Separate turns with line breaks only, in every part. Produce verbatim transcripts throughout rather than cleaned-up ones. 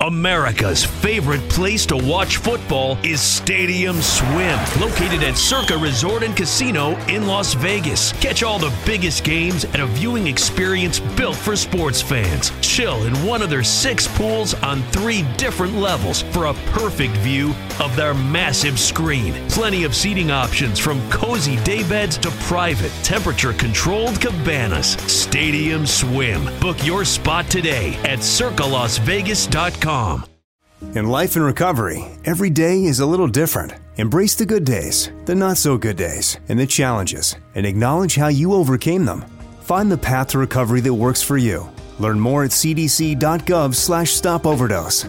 America's favorite place to watch football is Stadium Swim, located at Circa Resort and Casino in Las Vegas. Catch all the biggest games at a viewing experience built for sports fans. Chill in one of their six pools on three different levels for a perfect view of their massive screen. Plenty of seating options from cozy daybeds to private, temperature-controlled cabanas. Stadium Swim. Book your spot today at circa las vegas dot com.
In life and recovery, every day is a little different. Embrace the good days, the not-so-good days, and the challenges, and acknowledge how you overcame them. Find the path to recovery that works for you. Learn more at c d c dot gov slash stop overdose.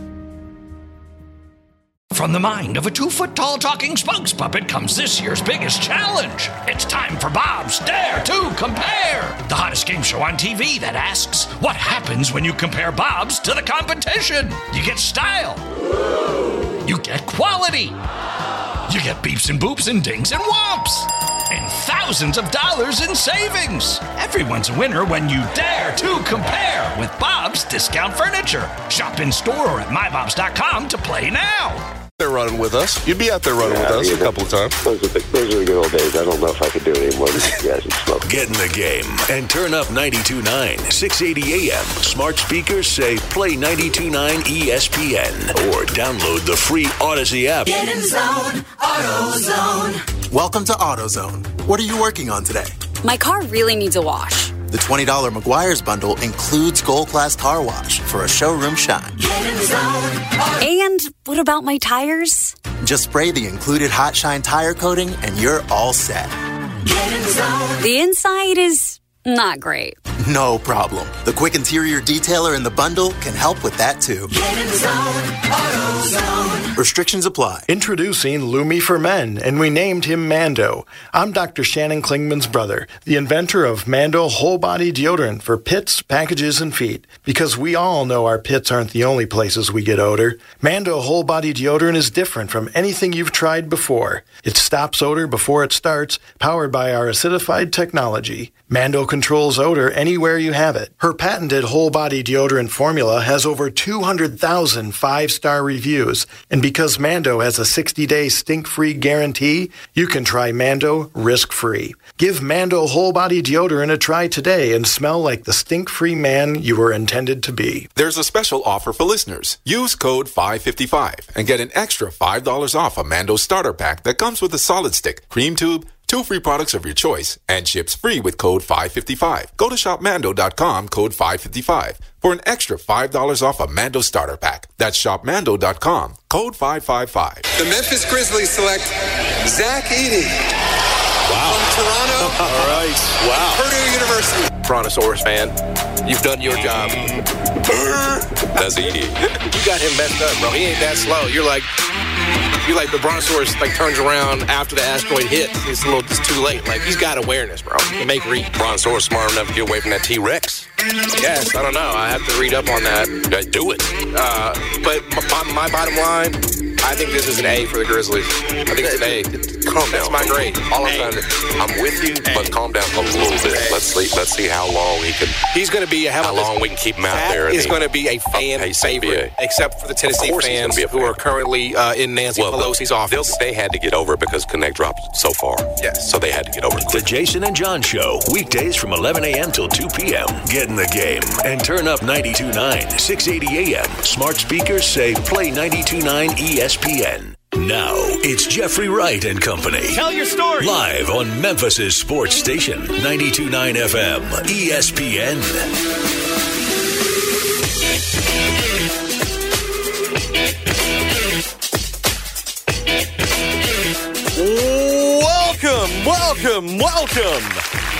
From the mind of a two-foot-tall talking spokes puppet comes this year's biggest challenge. It's time for Bob's Dare to Compare, the hottest game show on T V that asks, what happens when you compare Bob's to the competition? You get style. You get quality. You get beeps and boops and dings and whomps. And thousands of dollars in savings. Everyone's a winner when you dare to compare with Bob's Discount Furniture. Shop in store or at my bobs dot com to play now.
They're running with us. You'd be out there running
yeah,
with us a couple of times.
Those are, the, those are the good old days. I don't know if I could do it anymore with you guys and smoke.
Get in the game and turn up ninety-two point nine, six eighty A M. Smart speakers say play ninety-two point nine E S P N or download the free Odyssey app.
Get in zone, AutoZone.
Welcome to AutoZone. What are you working on today?
My car really needs a wash.
The twenty dollars Meguiar's bundle includes Gold Class Car Wash for a showroom shine.
Get in zone.
And what about my tires?
Just spray the included Hot Shine tire coating and you're all set.
Get in zone.
The inside is not great.
No problem. The quick interior detailer in the bundle can help with that too.
Get in zone, AutoZone.
Restrictions apply.
Introducing Lumi for Men, and we named him Mando. I'm Doctor Shannon Klingman's brother, the inventor of Mando Whole Body Deodorant for pits, packages, and feet. Because we all know our pits aren't the only places we get odor. Mando Whole Body Deodorant is different from anything you've tried before. It stops odor before it starts, powered by our acidified technology. Mando controls odor anywhere you have it. Her patented whole body deodorant formula has over two hundred thousand five-star reviews. And because Mando has a sixty-day stink-free guarantee, you can try Mando risk-free. Give Mando whole body deodorant a try today and smell like the stink-free man you were intended to be.
There's a special offer for listeners. Use code five fifty-five and get an extra five dollars off a Mando starter pack that comes with a solid stick, cream tube, two free products of your choice, and ships free with code five fifty-five. Go to shop mando dot com, code five fifty-five, for an extra five dollars off a Mando starter pack. That's shop mando dot com, code five fifty-five.
The Memphis Grizzlies select Zach Edey.
Wow.
From Toronto.
All right. Wow.
Purdue University.
Brontosaurus fan, you've done your job. That's Edey. You got him messed up, bro. He ain't that slow. You're like... You like the Brontosaurus like turns around after the asteroid hits. It's a little, it's too late. Like he's got awareness, bro. He make read.
Brontosaurus smart enough to get away from that T-Rex.
Yes, I don't know. I have to read up on that.
Yeah, do it.
Uh, but my, my bottom line, I think this is an A for the Grizzlies. I think it's an A.
Calm
That's
down.
my grade.
All I'm trying to, I'm with you, but calm down a little bit. Let's see. Let's see how long he can.
He's going to be a
how long we can keep him out
that
there.
Is going to be a fan favorite, except for the Tennessee fans who are currently uh, in Nancy
well,
Pelosi's office.
They had to get over it because Connect dropped so far.
Yes.
So they had to get over it.
The Jason and John Show, weekdays from eleven a m till two p m Get in the game and turn up ninety-two point nine, six eighty A M. Smart speakers say play ninety-two point nine E S P N. Now, it's Jeffrey Wright and Company.
Tell your story.
Live on Memphis' sports station, ninety-two point nine F M, E S P N.
Welcome, welcome, welcome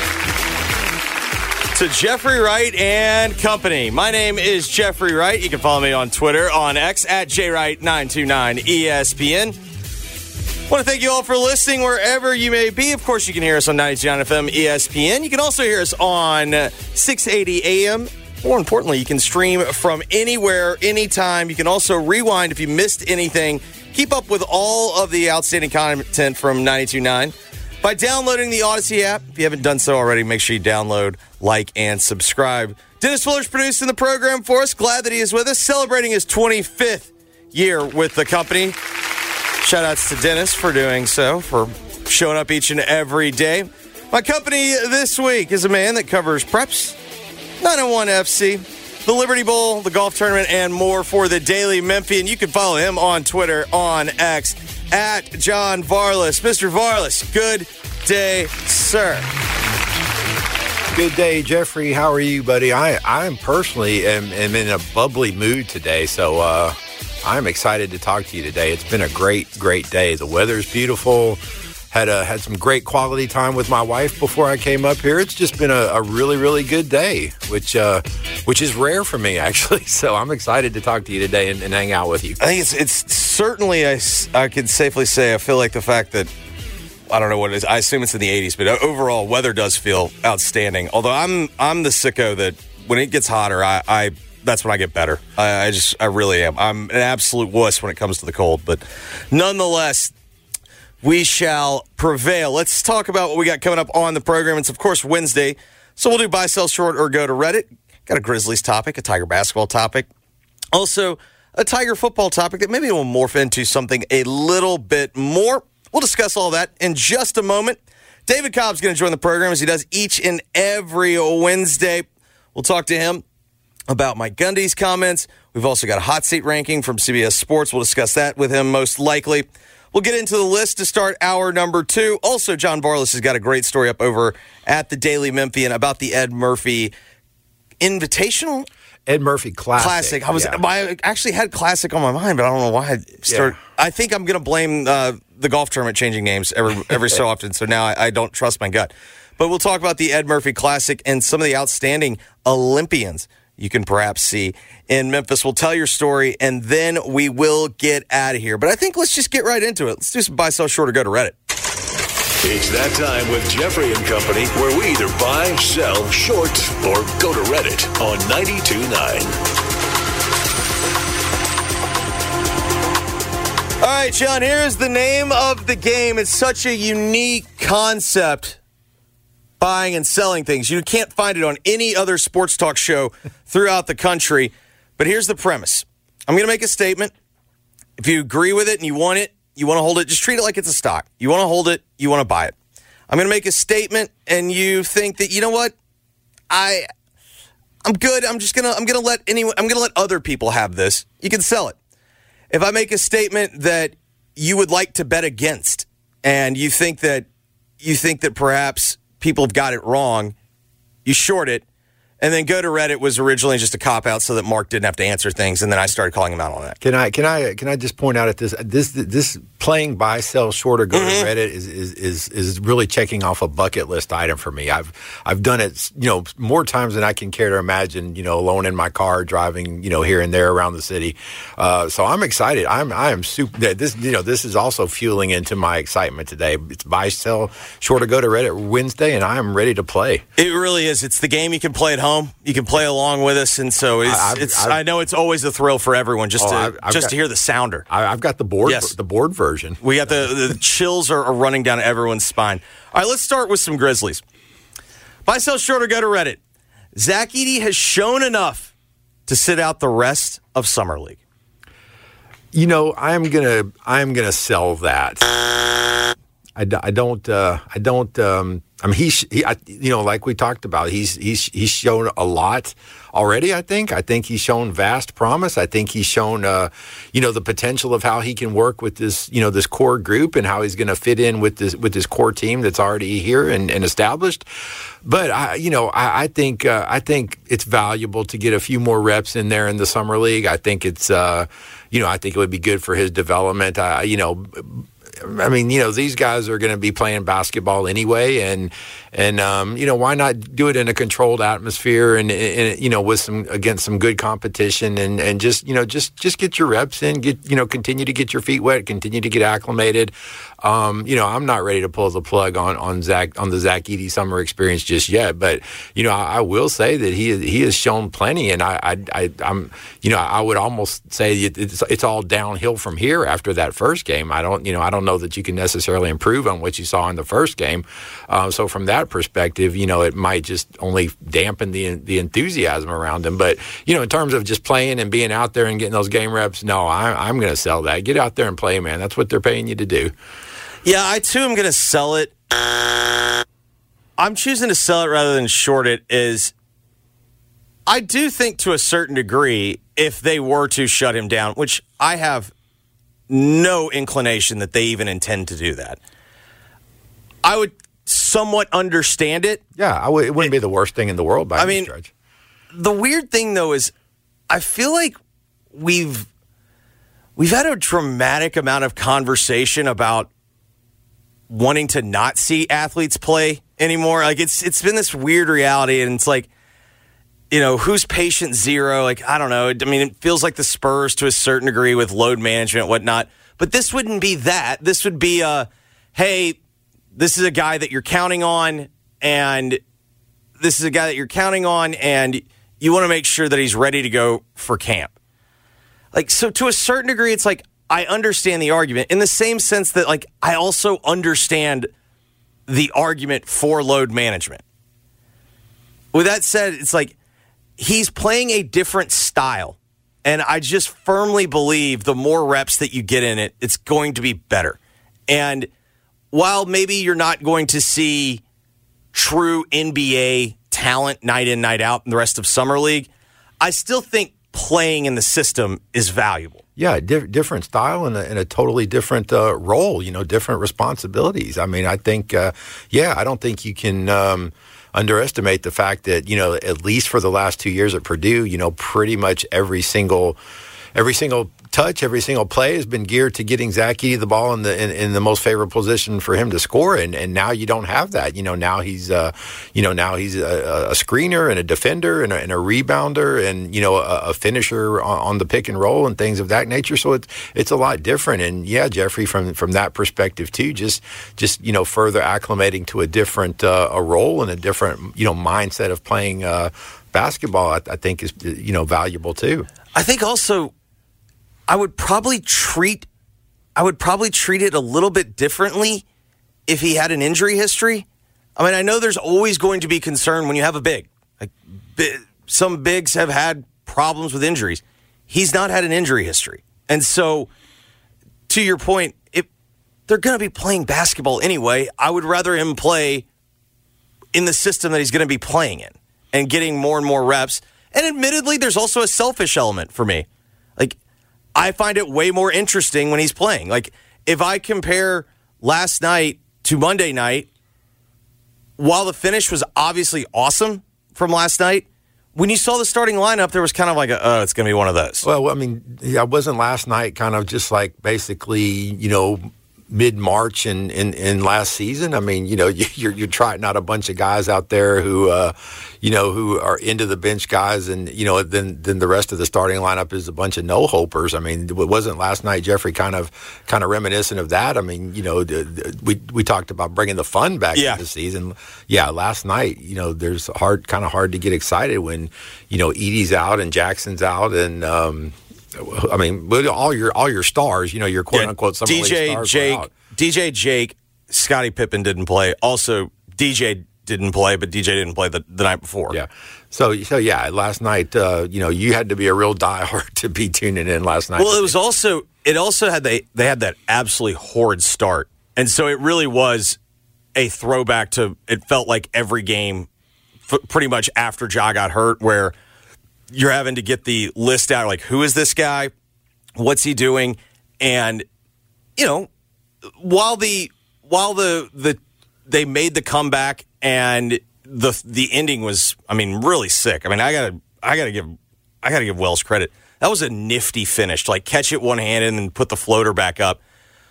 to Jeffrey Wright and Company. My name is Jeffrey Wright. You can follow me on Twitter, on X, at J Wright nine two nine E S P N. I want to thank you all for listening wherever you may be. Of course, you can hear us on ninety-two point nine F M E S P N. You can also hear us on six eighty A M. More importantly, you can stream from anywhere, anytime. You can also rewind if you missed anything. Keep up with all of the outstanding content from ninety-two point nine by downloading the Odyssey app. If you haven't done so already, make sure you download, like, and subscribe Dennis Fuller's producing the program for us. Glad that he is with us, celebrating his twenty-fifth year with the company. Shout outs to Dennis for doing so, for showing up each and every day. My company this week is a man that covers preps, nine oh one F C, the Liberty Bowl, the golf tournament, and more for the Daily Memphian. You can follow him on Twitter, on X, at John Varlas. Mister Varlas, good day, sir.
Good day, Jeffrey. How are you, buddy? I I personally am, am in a bubbly mood today, so uh, I'm excited to talk to you today. It's been a great, great day. The weather's beautiful. Had a, had some great quality time with my wife before I came up here. It's just been a, a really, really good day, which uh, which is rare for me, actually. So I'm excited to talk to you today and, and hang out with you.
I think it's it's certainly, I, I can safely say, I feel like the fact that, I don't know what it is. I assume it's in the eighties, but overall, weather does feel outstanding. Although I'm I'm the sicko that when it gets hotter, I, I that's when I get better. I, I just I really am. I'm an absolute wuss when it comes to the cold, but nonetheless, we shall prevail. Let's talk about what we got coming up on the program. It's of course Wednesday, so we'll do buy, sell, short, or go to Reddit. Got a Grizzlies topic, a Tiger basketball topic, also a Tiger football topic that maybe will morph into something a little bit more. We'll discuss all that in just a moment. David Cobb's going to join the program as he does each and every Wednesday. We'll talk to him about Mike Gundy's comments. We've also got a hot seat ranking from C B S Sports. We'll discuss that with him most likely. We'll get into the list to start hour number two. Also, John Varlas has got a great story up over at the Daily Memphian about the Ed Murphy Invitational.
Ed Murphy Classic.
Classic. I was yeah. I actually had Classic on my mind, but I don't know why I started. Yeah. I think I'm going to blame uh, the golf tournament changing names every every so often, so now I, I don't trust my gut. But we'll talk about the Ed Murphy Classic and some of the outstanding Olympians you can perhaps see in Memphis. We'll tell your story, and then we will get out of here. But I think let's just get right into it. Let's do some buy, sell, short, or go to Reddit.
It's that time with Jeffrey and Company, where we either buy, sell, short, or go to Reddit on ninety-two point nine.
All right, John, here's the name of the game. It's such a unique concept, buying and selling things. You can't find it on any other sports talk show throughout the country. But here's the premise. I'm going to make a statement. If you agree with it and you want it, you want to hold it, just treat it like it's a stock. You want to hold it, you want to buy it. I'm going to make a statement, and you think that, you know what, I, I'm good. I'm just gonna, I'm gonna let anyone, I'm gonna let other people have this. You can sell it. If I make a statement that you would like to bet against, and you think that, you think that perhaps people have got it wrong, you short it. And then go to Reddit was originally just a cop-out so that Mark didn't have to answer things, and then I started calling him out on that.
Can I can I can I just point out at this this this playing buy, sell, short, or go mm-hmm. to Reddit is, is is is really checking off a bucket list item for me. I've I've done it, you know, more times than I can care to imagine. You know, alone in my car, driving, you know, here and there around the city. Uh, so I'm excited. I'm I am super. This you know this is also fueling into my excitement today. It's buy, sell, short, or go to Reddit Wednesday, and I am ready to play.
It really is. It's the game you can play at home. You can play along with us, and so it's. I've, it's I've, I know it's always a thrill for everyone just oh, to I've, I've just got, to hear the sounder.
I, I've got the board, yes. the board version.
We got the the chills are, are running down everyone's spine. All right, let's start with some Grizzlies. Buy, sell, short, or go to Reddit. Zach Edey has shown enough to sit out the rest of Summer League.
You know, I'm gonna I'm gonna sell that. I, I don't uh, I don't. Um, I mean, he's, he, I, you know, like we talked about, he's he's he's shown a lot already. I think. I think he's shown vast promise. I think he's shown, uh, you know, the potential of how he can work with this, you know, this core group and how he's going to fit in with this with this core team that's already here and, and established. But I, you know, I, I think uh, I think it's valuable to get a few more reps in there in the summer league. I think it's, uh, you know, I think it would be good for his development. I, you know. I mean, you know, these guys are going to be playing basketball anyway, and and um, you know, why not do it in a controlled atmosphere and, and you know, with some against some good competition, and, and just you know, just just get your reps in, get you know, continue to get your feet wet, continue to get acclimated. Um, you know, I'm not ready to pull the plug on on Zach on the Zach Edey summer experience just yet, but you know, I, I will say that he he has shown plenty, and I, I, I I'm you know, I would almost say it's it's all downhill from here after that first game. I don't you know, I don't know know that you can necessarily improve on what you saw in the first game. Uh, so from that perspective, you know, it might just only dampen the the enthusiasm around him. But, you know, in terms of just playing and being out there and getting those game reps, no, I, I'm going to sell that. Get out there and play, man. That's what they're paying you to do.
Yeah, I too am going to sell it. I'm choosing to sell it rather than short it. Is I do think to a certain degree, if they were to shut him down, which I have no inclination that they even intend to do that, I would somewhat understand it.
Yeah, I w- it wouldn't it, be the worst thing in the world by
I
any
mean,
stretch.
The weird thing, though, is I feel like we've we've had a dramatic amount of conversation about wanting to not see athletes play anymore. Like it's it's been this weird reality, and it's like, you know, who's patient zero? Like, I don't know. I mean, it feels like the Spurs to a certain degree with load management and whatnot. But this wouldn't be that. This would be a, hey, this is a guy that you're counting on, and this is a guy that you're counting on, and you want to make sure that he's ready to go for camp. Like, so to a certain degree, it's like, I understand the argument in the same sense that, like, I also understand the argument for load management. With that said, it's like he's playing a different style, and I just firmly believe the more reps that you get in it, it's going to be better. And while maybe you're not going to see true N B A talent night in, night out in the rest of Summer League, I still think playing in the system is valuable.
Yeah, di- different style and a, and a totally different uh, role, you know, different responsibilities. I mean, I think, uh, yeah, I don't think you can um, underestimate the fact that, you know, at least for the last two years at Purdue, you know, pretty much every single every single touch, every single play has been geared to getting Zach Edey the ball in the in, in the most favorable position for him to score. And, and now you don't have that. You know, now he's uh, you know now he's a, a screener and a defender and a, and a rebounder and you know a, a finisher on, on the pick and roll and things of that nature. So it's it's a lot different. And yeah, Jeffrey, from from that perspective too, just just you know further acclimating to a different uh, a role and a different you know mindset of playing uh, basketball, I, I think is you know valuable too.
I think also, I would probably treat I would probably treat it a little bit differently if he had an injury history. I mean, I know there's always going to be concern when you have a big. Like bi- some bigs have had problems with injuries. He's not had an injury history. And so, to your point, if they're going to be playing basketball anyway, I would rather him play in the system that he's going to be playing in and getting more and more reps. And admittedly, there's also a selfish element for me. Like, I find it way more interesting when he's playing. Like, if I compare last night to Monday night, while the finish was obviously awesome from last night, when you saw the starting lineup, there was kind of like, a, oh, it's going to be one of those.
Well, I mean, yeah, wasn't last night kind of just like basically, you know, mid-March in, in, in last season? I mean, you know, you, you're you're trotting out a bunch of guys out there who, uh, you know, who are into the bench guys, and you know, then then the rest of the starting lineup is a bunch of no-hopers. I mean, wasn't last night, Jeffrey, kind of kind of reminiscent of that? I mean, you know, the, the, we we talked about bringing the fun back
yeah.
into the season. Yeah, last night, you know, there's hard kind of hard to get excited when you know Edey's out and Jackson's out and. Um, I mean, all your all your stars, you know, your quote
yeah,
unquote summer
D J
league stars
Jake,
were out.
D J Jake, Scottie Pippen didn't play. Also, D J didn't play, but D J didn't play the, the night before.
Yeah. So so yeah, last night, uh, you know, you had to be a real diehard to be tuning in last night.
Well, it was also it also had they they had that absolutely horrid start, and so it really was a throwback to. It felt like every game, f- pretty much after Ja got hurt, where you're having to get the list out, like, who is this guy? What's he doing? And, you know, while the while the the they made the comeback and the the ending was, I mean, really sick. I mean, I gotta I gotta give I gotta give Wells credit. That was a nifty finish, to, like, catch it one handed and then put the floater back up.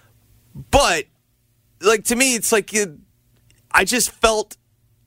But, like, to me, it's like it, I just felt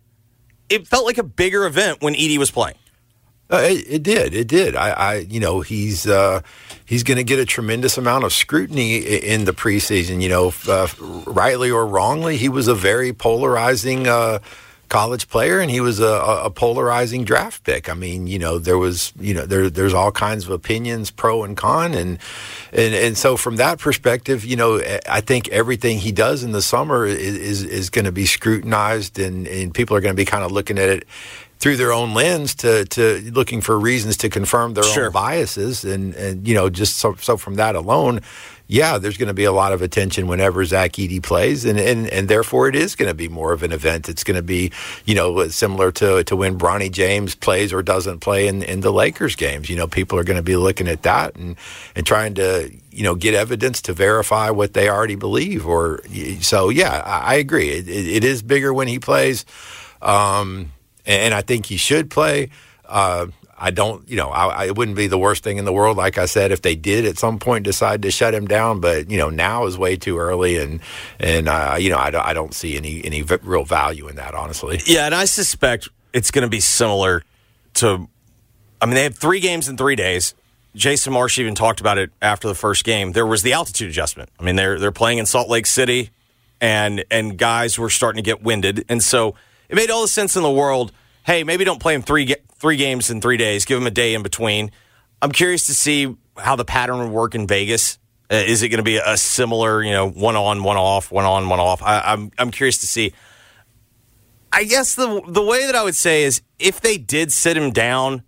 it felt like a bigger event when Edey was playing.
Uh, it, it did. It did. I, I you know, he's uh, he's going to get a tremendous amount of scrutiny in the preseason. You know, uh, rightly or wrongly, he was a very polarizing uh, college player, and he was a, a polarizing draft pick. I mean, you know, there was, you know, there there's all kinds of opinions, pro and con, and and and so from that perspective, you know, I think everything he does in the summer is is, is going to be scrutinized, and, and people are going to be kind of looking at it through their own lens to, to looking for reasons to confirm their
sure.
own biases, and and you know, just so so from that alone. Yeah, there's going to be a lot of attention whenever Zach Edey plays, and, and, and therefore it is going to be more of an event. It's going to be, you know, similar to to when Bronny James plays or doesn't play in, in the Lakers games. You know, people are going to be looking at that and, and trying to, you know, get evidence to verify what they already believe. Or so, yeah, I, I agree. It, it, it is bigger when he plays, um, and I think he should play. Uh, I don't, you know, I, I, it wouldn't be the worst thing in the world, like I said, if they did at some point decide to shut him down. But, you know, now is way too early, and, and uh, you know, I don't, I don't see any, any v- real value in that, honestly.
Yeah, and I suspect it's going to be similar to, I mean, they have three games in three days. Jason Marsh even talked about it after the first game. There was the altitude adjustment. I mean, they're they're playing in Salt Lake City, and and guys were starting to get winded. And so it made all the sense in the world. Hey, maybe don't play him three ga- three games in three days. Give him a day in between. I'm curious to see how the pattern would work in Vegas. Uh, is it going to be a similar, you know, one on, one off, one on, one off? I, I'm I'm curious to see. I guess the the way that I would say is if they did sit him down,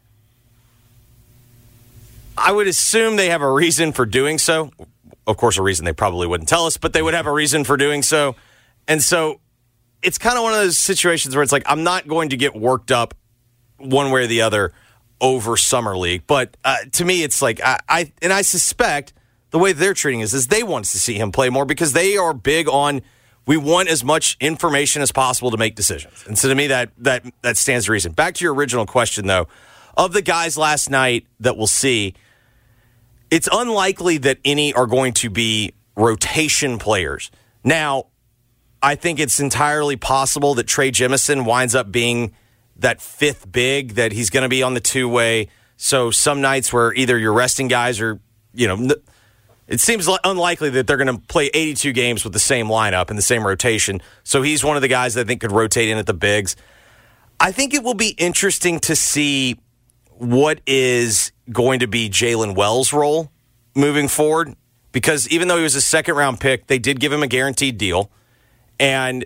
I would assume they have a reason for doing so. Of course, a reason they probably wouldn't tell us, but they would have a reason for doing so. And so it's kind of one of those situations where it's like, I'm not going to get worked up one way or the other over Summer League. But uh, to me, it's like, I, I and I suspect the way they're treating us is they want to see him play more because they are big on, we want as much information as possible to make decisions. And so to me, that that that stands to reason. Back to your original question, though, of the guys last night that we'll see, it's unlikely that any are going to be rotation players. Now, I think it's entirely possible that Trey Jemison winds up being that fifth big, that he's going to be on the two-way. So some nights where either you're resting guys or, you know, it seems unlikely that they're going to play eighty-two games with the same lineup and the same rotation. So he's one of the guys that I think could rotate in at the bigs. I think it will be interesting to see what is going to be Jalen Wells' role moving forward, because even though he was a second-round pick, they did give him a guaranteed deal. And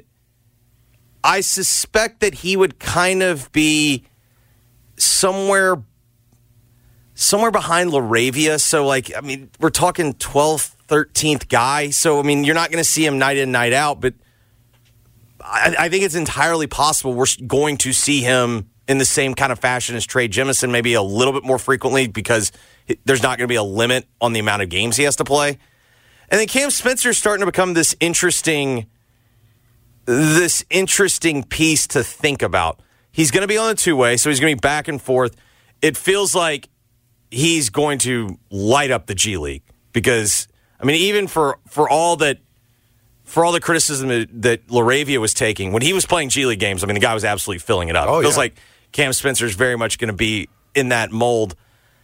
I suspect that he would kind of be somewhere somewhere behind LaRavia. So, like, I mean, we're talking twelfth, thirteenth guy. So, I mean, you're not going to see him night in, night out. But I, I think it's entirely possible we're going to see him in the same kind of fashion as Trey Jemison, maybe a little bit more frequently because there's not going to be a limit on the amount of games he has to play. And then Cam Spencer is starting to become this interesting... this interesting piece to think about. He's going to be on the two-way, so he's going to be back and forth. It feels like he's going to light up the G League because, I mean, even for, for all that, for all the criticism that, that LaRavia was taking, when he was playing G League games, I mean, the guy was absolutely filling it up.
Oh,
it feels
yeah.
like Cam Spencer's very much going to be in that mold.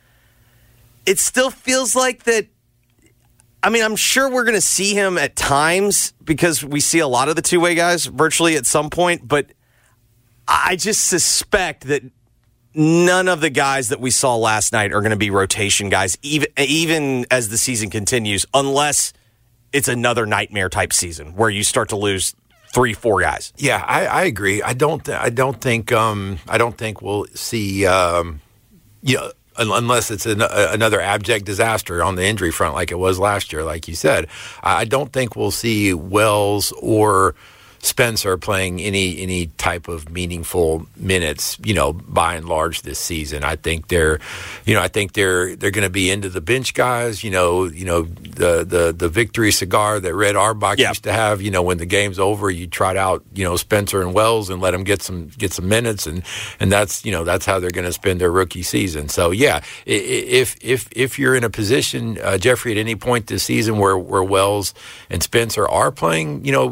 It still feels like that. I mean, I'm sure we're going to see him at times because we see a lot of the two-way guys virtually at some point, but I just suspect that none of the guys that we saw last night are going to be rotation guys, even even as the season continues, unless it's another nightmare type season where you start to lose three, four guys.
Yeah, I, I agree. I don't. I don't think. Um, I don't think we'll see. Um, you know. Unless it's an, another abject disaster on the injury front like it was last year, like you said. I don't think we'll see Wells or Spencer playing any any type of meaningful minutes, you know, by and large this season. I think they're, you know, I think they're they're going to be into the bench guys. You know, you know the the the victory cigar that Red Auerbach
yep.
used to have. You know, when the game's over, you trot out, you know, Spencer and Wells and let them get some get some minutes, and and that's you know that's how they're going to spend their rookie season. So yeah, if if if you're in a position, uh, Jeffrey, at any point this season where where Wells and Spencer are playing, you know,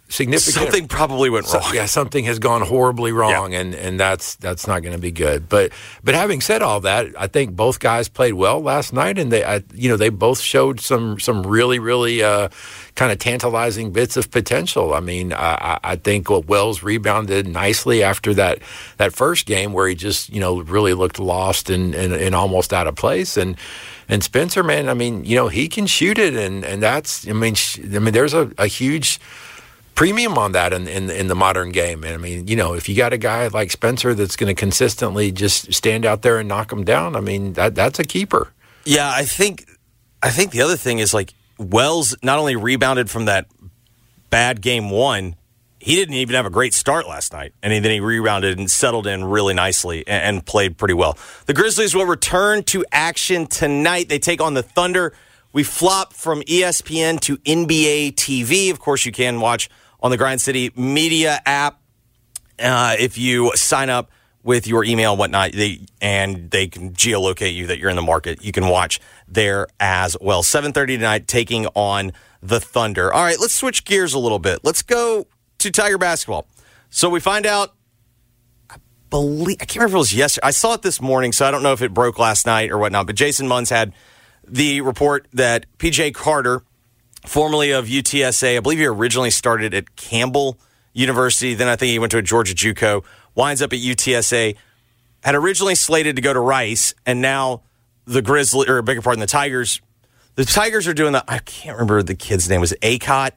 significant.
Something probably went wrong.
So, yeah, something has gone horribly wrong, yeah. and, and that's that's not going to be good. But but having said all that, I think both guys played well last night, and they I, you know they both showed some some really really uh, kind of tantalizing bits of potential. I mean, I, I think Wells rebounded nicely after that that first game where he just you know really looked lost and and, and almost out of place, and. And Spencer, man, I mean, you know, he can shoot it, and, and that's, I mean, sh- I mean, there's a, a huge premium on that in, in in the modern game. And I mean, you know, if you got a guy like Spencer that's going to consistently just stand out there and knock him down, I mean, that that's a keeper.
Yeah, I think, I think the other thing is like Wells not only rebounded from that bad game one, he didn't even have a great start last night, and then he rebounded and settled in really nicely and, and played pretty well. The Grizzlies will return to action tonight. They take on the Thunder. We flop from E S P N to N B A T V. Of course, you can watch on the Grind City Media app uh, if you sign up with your email and whatnot, they, and they can geolocate you that you're in the market. You can watch there as well. seven thirty tonight, taking on the Thunder. All right, let's switch gears a little bit. Let's go to Tiger basketball. So we find out, I believe, I can't remember if it was yesterday. I saw it this morning, so I don't know if it broke last night or whatnot, but Jason Munns had the report that P J Carter, formerly of U T S A, I believe he originally started at Campbell University, then I think he went to a Georgia JUCO, winds up at U T S A, had originally slated to go to Rice, and now the Grizzlies, or beg your pardon, the Tigers, the Tigers are doing the, I can't remember the kid's name, was it Acott?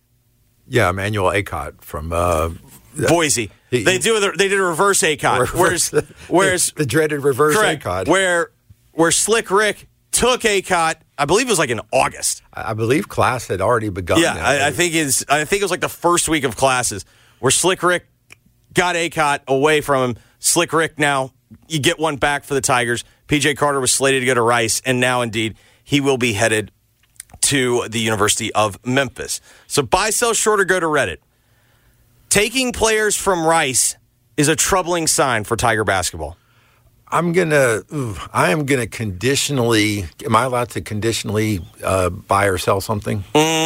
Yeah, Emmanuel Acott from uh,
Boise. He, they do the, they did a reverse Acott. Whereas, whereas
the dreaded reverse
correct,
Acott.
Where where Slick Rick took Acott, I believe it was like in August.
I believe class had already begun.
Yeah, I, I think is I think it was like the first week of classes where Slick Rick got Acott away from him. Slick Rick now you get one back for the Tigers. P J Carter was slated to go to Rice, and now indeed he will be headed to the University of Memphis. So buy, sell, short, or go to Reddit. Taking players from Rice is a troubling sign for Tiger basketball.
I'm gonna. Ooh, I am gonna conditionally. Am I allowed to conditionally uh, buy or sell something?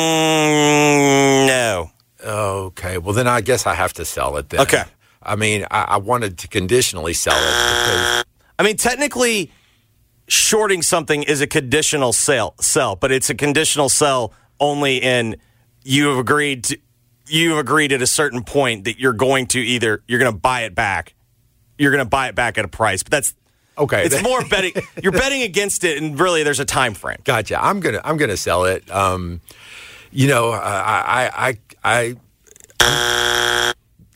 Mm, no.
Okay. Well, then I guess I have to sell it. Then.
Okay.
I mean, I, I wanted to conditionally sell it because.
I mean, technically, shorting something is a conditional sell, sell, but it's a conditional sell only in you have agreed to. You have agreed at a certain point that you're going to either you're going to buy it back. You're going to buy it back at a price, but that's
okay.
It's more betting. You're betting against it, and really, there's a time frame.
Gotcha. I'm gonna. I'm gonna sell it. Um, you know, I, I, I, I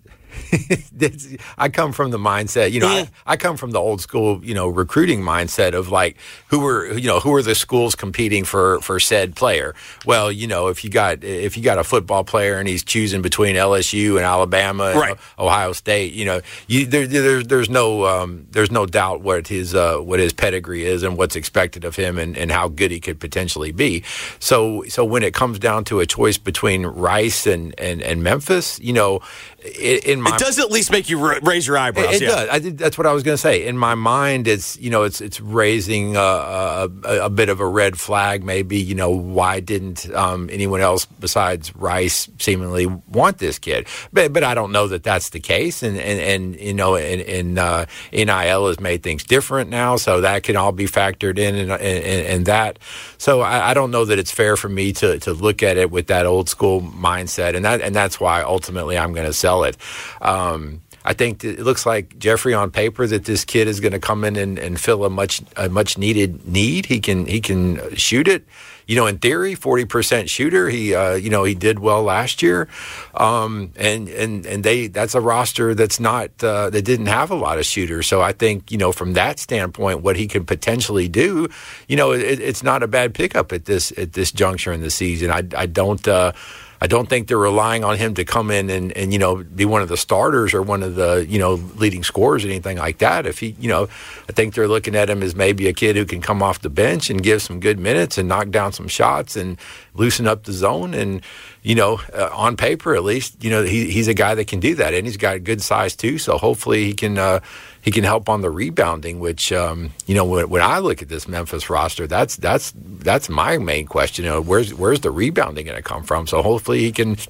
I come from the mindset, you know, I, I come from the old school, you know, recruiting mindset of like, who were, you know, who are the schools competing for, for said player? Well, you know, if you got, if you got a football player and he's choosing between L S U and Alabama and
right.
Ohio State, you know, you, there, there, there's no, um, there's no doubt what his, uh, what his pedigree is and what's expected of him and, and how good he could potentially be. So, so when it comes down to a choice between Rice and, and, and Memphis, you know, in, in my
it does at least make you ra- raise your eyebrows.
It, it
yeah.
does. I did, that's what I was going to say. In my mind, it's you know, it's it's raising a, a, a bit of a red flag. Maybe you know, why didn't um, anyone else besides Rice seemingly want this kid? But but I don't know that that's the case. And and, and you know, and, and uh, N I L has made things different now, so that can all be factored in and and, and that. So I, I don't know that it's fair for me to to look at it with that old school mindset, and that and that's why ultimately I'm going to sell it. Um, I think it looks like, Jeffrey, on paper that this kid is going to come in and, and fill a much a much needed need. He can he can shoot it. You know, in theory, forty percent shooter. He uh, you know he did well last year, um, and and and they that's a roster that's not uh, that didn't have a lot of shooters. So I think you know from that standpoint, what he could potentially do, you know, it, it's not a bad pickup at this at this juncture in the season. I I don't. Uh, I don't think they're relying on him to come in and, and, you know, be one of the starters or one of the, you know, leading scorers or anything like that. If he, you know, I think they're looking at him as maybe a kid who can come off the bench and give some good minutes and knock down some shots and loosen up the zone. And, you know, uh, on paper at least, you know, he, he's a guy that can do that. And he's got good size too. So hopefully he can, uh, he can help on the rebounding, which, um, you know, when, when I look at this Memphis roster, that's that's that's my main question. You know, where's where's the rebounding going to come from? So hopefully he can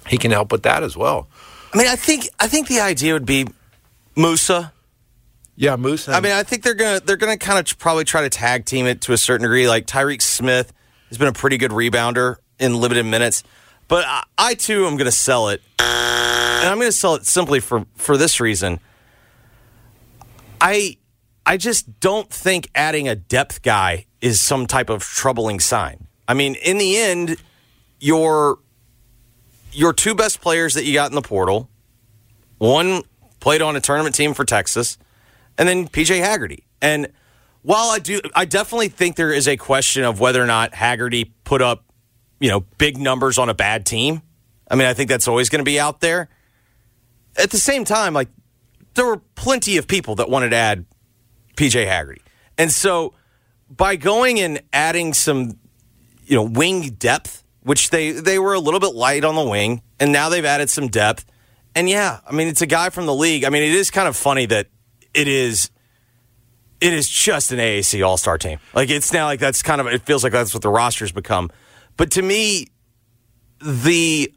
he can help with that as well.
I mean, I think I think the idea would be Musa.
Yeah, Musa.
I mean, I think they're gonna they're gonna kind of probably try to tag team it to a certain degree. Like Tyreek Smith has been a pretty good rebounder in limited minutes, but I, I too am gonna sell it, and I'm gonna sell it simply for for this reason. I I just don't think adding a depth guy is some type of troubling sign. I mean, in the end, your your two best players that you got in the portal, one played on a tournament team for Texas. And then P J Haggerty. And while I do, I definitely think there is a question of whether or not Haggerty put up, you know, big numbers on a bad team. I mean, I think that's always going to be out there. At the same time, like, there were plenty of people that wanted to add P J Haggerty. And so by going and adding some, you know, wing depth, which they, they were a little bit light on the wing, and now they've added some depth. And yeah, I mean, it's a guy from the league. I mean, it is kind of funny that It is it is just an A A C All-Star team. Like, it's now like that's kind of, it feels like that's what the roster's become. But to me, the,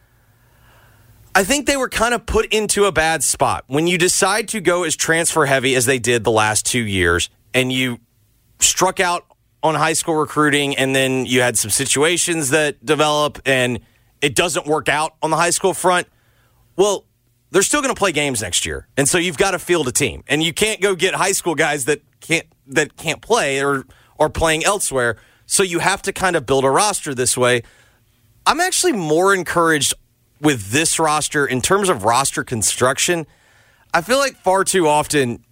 I think they were kind of put into a bad spot. When you decide to go as transfer heavy as they did the last two years, and you struck out on high school recruiting, and then you had some situations that develop, and it doesn't work out on the high school front, well, they're still going to play games next year, and so you've got to field a team, and you can't go get high school guys that can't that can't play or are playing elsewhere. So you have to kind of build a roster this way. I'm actually more encouraged with this roster in terms of roster construction. I feel like far too often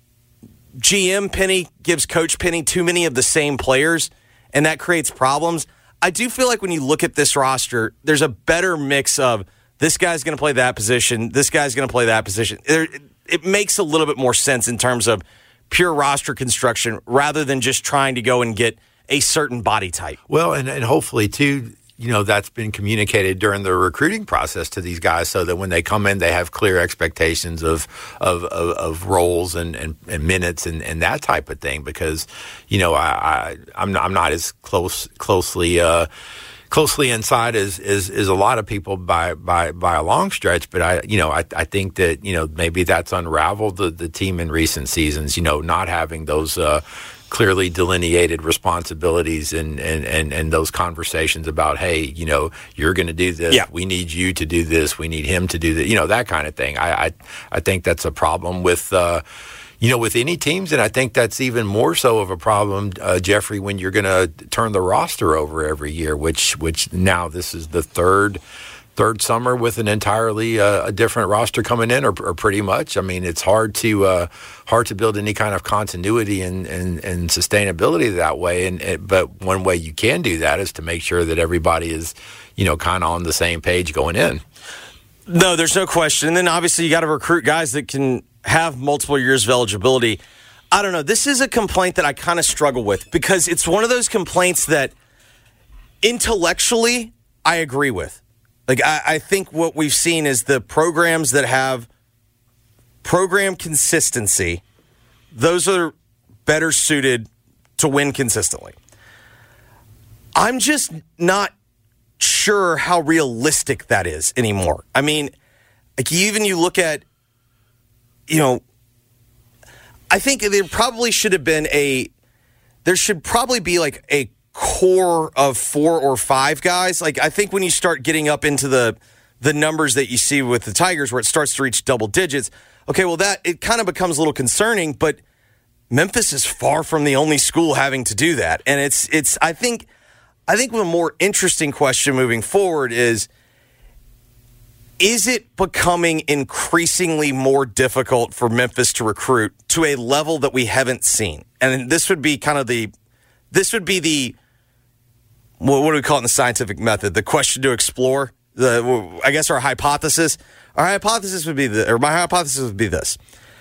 G M Penny gives Coach Penny too many of the same players, and that creates problems. I do feel like when you look at this roster, there's a better mix of this guy's going to play that position, this guy's going to play that position. It, it makes a little bit more sense in terms of pure roster construction rather than just trying to go and get a certain body type.
Well, and, and hopefully, too, you know, that's been communicated during the recruiting process to these guys so that when they come in, they have clear expectations of of, of, of roles and, and, and minutes and, and that type of thing. Because, you know, I, I, I'm, not, I'm not as close closely uh, closely inside as, as, as a lot of people by, by, by a long stretch. But, I, you know, I, I think that, you know, maybe that's unraveled the, the team in recent seasons, you know, not having those uh, – clearly delineated responsibilities and, and, and, and those conversations about, hey, you know, you're going to do this.
Yeah.
We need you to do this. We need him to do that. You know, that kind of thing. I, I, I think that's a problem with, uh, you know, with any teams. And I think that's even more so of a problem, uh, Jeffrey, when you're going to turn the roster over every year, which, which now this is the third Third summer with an entirely uh, a different roster coming in, or, or pretty much. I mean, it's hard to uh, hard to build any kind of continuity and, and, and sustainability that way. And it, but one way you can do that is to make sure that everybody is, you know, kind of on the same page going in.
No, there's no question. And then obviously you got to recruit guys that can have multiple years of eligibility. I don't know. This is a complaint that I kind of struggle with because it's one of those complaints that intellectually I agree with. Like, I, I think what we've seen is the programs that have program consistency, those are better suited to win consistently. I'm just not sure how realistic that is anymore. I mean, like even you look at, you know, I think there probably should have been a, there should probably be like a core of four or five guys. Like, I think when you start getting up into the the numbers that you see with the Tigers where it starts to reach double digits, okay, well, that it kind of becomes a little concerning, but Memphis is far from the only school having to do that. And it's it's I think I think the more interesting question moving forward is is it becoming increasingly more difficult for Memphis to recruit to a level that we haven't seen? And this would be kind of the this would be the what do we call it in the scientific method? The question to explore. The I guess our hypothesis. Our hypothesis would be the, or my hypothesis would be this.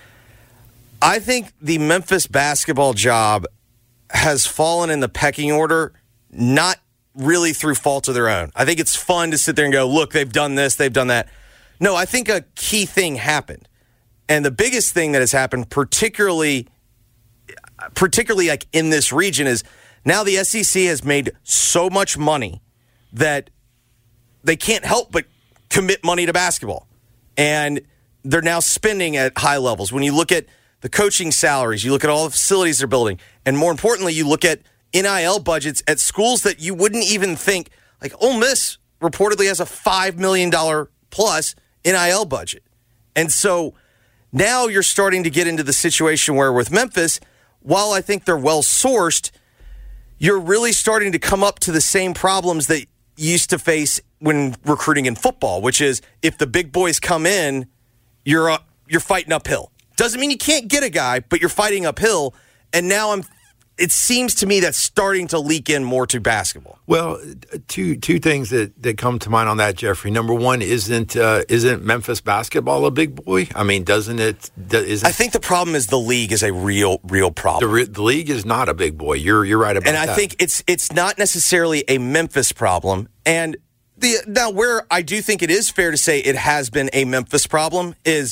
I think the Memphis basketball job has fallen in the pecking order, not really through fault of their own. I think it's fun to sit there and go, look, they've done this, they've done that. No, I think a key thing happened. And the biggest thing that has happened, particularly, particularly like in this region, is now the S E C has made so much money that they can't help but commit money to basketball. And they're now spending at high levels. When you look at the coaching salaries, you look at all the facilities they're building, and more importantly, you look at N I L budgets at schools that you wouldn't even think, like Ole Miss reportedly has a five million dollars plus N I L budget. And so now you're starting to get into the situation where with Memphis, while I think they're well-sourced, you're really starting to come up to the same problems that you used to face when recruiting in football, which is if the big boys come in, you're uh, you're fighting uphill. Doesn't mean you can't get a guy, but you're fighting uphill. And now I'm. It seems to me that's starting to leak in more to basketball.
Well, two two things that, that come to mind on that, Jeffrey. Number one, isn't uh, isn't Memphis basketball a big boy? I mean, doesn't it? Isn't
I think the problem is the league is a real real problem.
The, the league is not a big boy. You're you're right about
and
that.
And I think it's it's not necessarily a Memphis problem. And the now where I do think it is fair to say it has been a Memphis problem is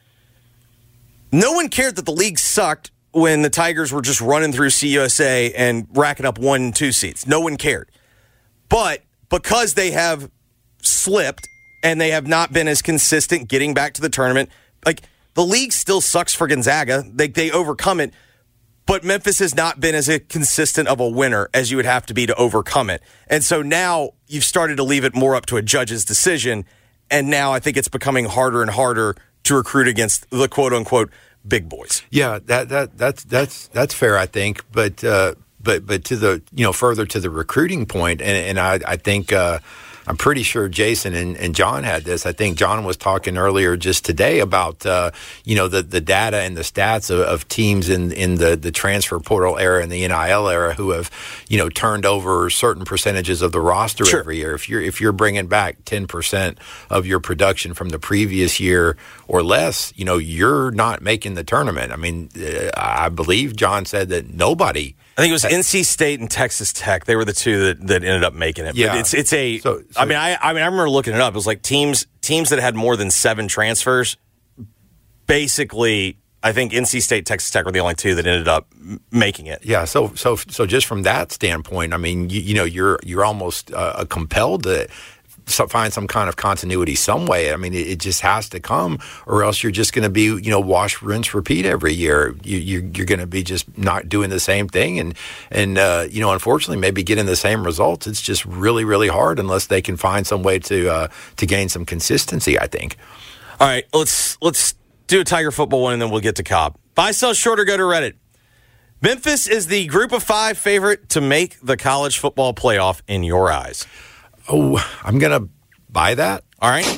no one cared that the league sucked when the Tigers were just running through C U S A and racking up one and two seats. No one cared. But because they have slipped and they have not been as consistent getting back to the tournament, like the league still sucks for Gonzaga. They they overcome it. But Memphis has not been as a consistent of a winner as you would have to be to overcome it. And so now you've started to leave it more up to a judge's decision. And now I think it's becoming harder and harder to recruit against the quote-unquote big boys.
Yeah, that that that's that's that's fair, I think. But uh, but but to the you know further to the recruiting point, and, and I I think uh, I'm pretty sure Jason and, and John had this. I think John was talking earlier just today about uh, you know the, the data and the stats of, of teams in in the, the transfer portal era and the N I L era who have you know turned over certain percentages of the roster
sure.
every year. If you're if you're bringing back ten percent of your production from the previous year or less, you know you're not making the tournament. I mean, uh, I believe John said that nobody.
I think it was N C State and Texas Tech. They were the two that, that ended up making it.
Yeah,
but it's it's a.
So, so,
I mean, I I mean, I remember looking it up. It was like teams teams that had more than seven transfers. Basically, I think N C State, Texas Tech were the only two that ended up making it.
Yeah. So so so just from that standpoint, I mean, you, you know, you're you're almost uh, compelled to find some kind of continuity some way. I mean, it, it just has to come, or else you're just going to be, you know, wash, rinse, repeat every year. You, you, you're going to be just not doing the same thing, and and uh, you know, unfortunately, maybe getting the same results. It's just really, really hard unless they can find some way to uh, to gain some consistency, I think.
All right, let's let's do a Tiger football one, and then we'll get to Cobb. Buy, sell, short, or go to Reddit. Memphis is the Group of Five favorite to make the college football playoff in your eyes.
Oh, I'm going to buy that.
All right.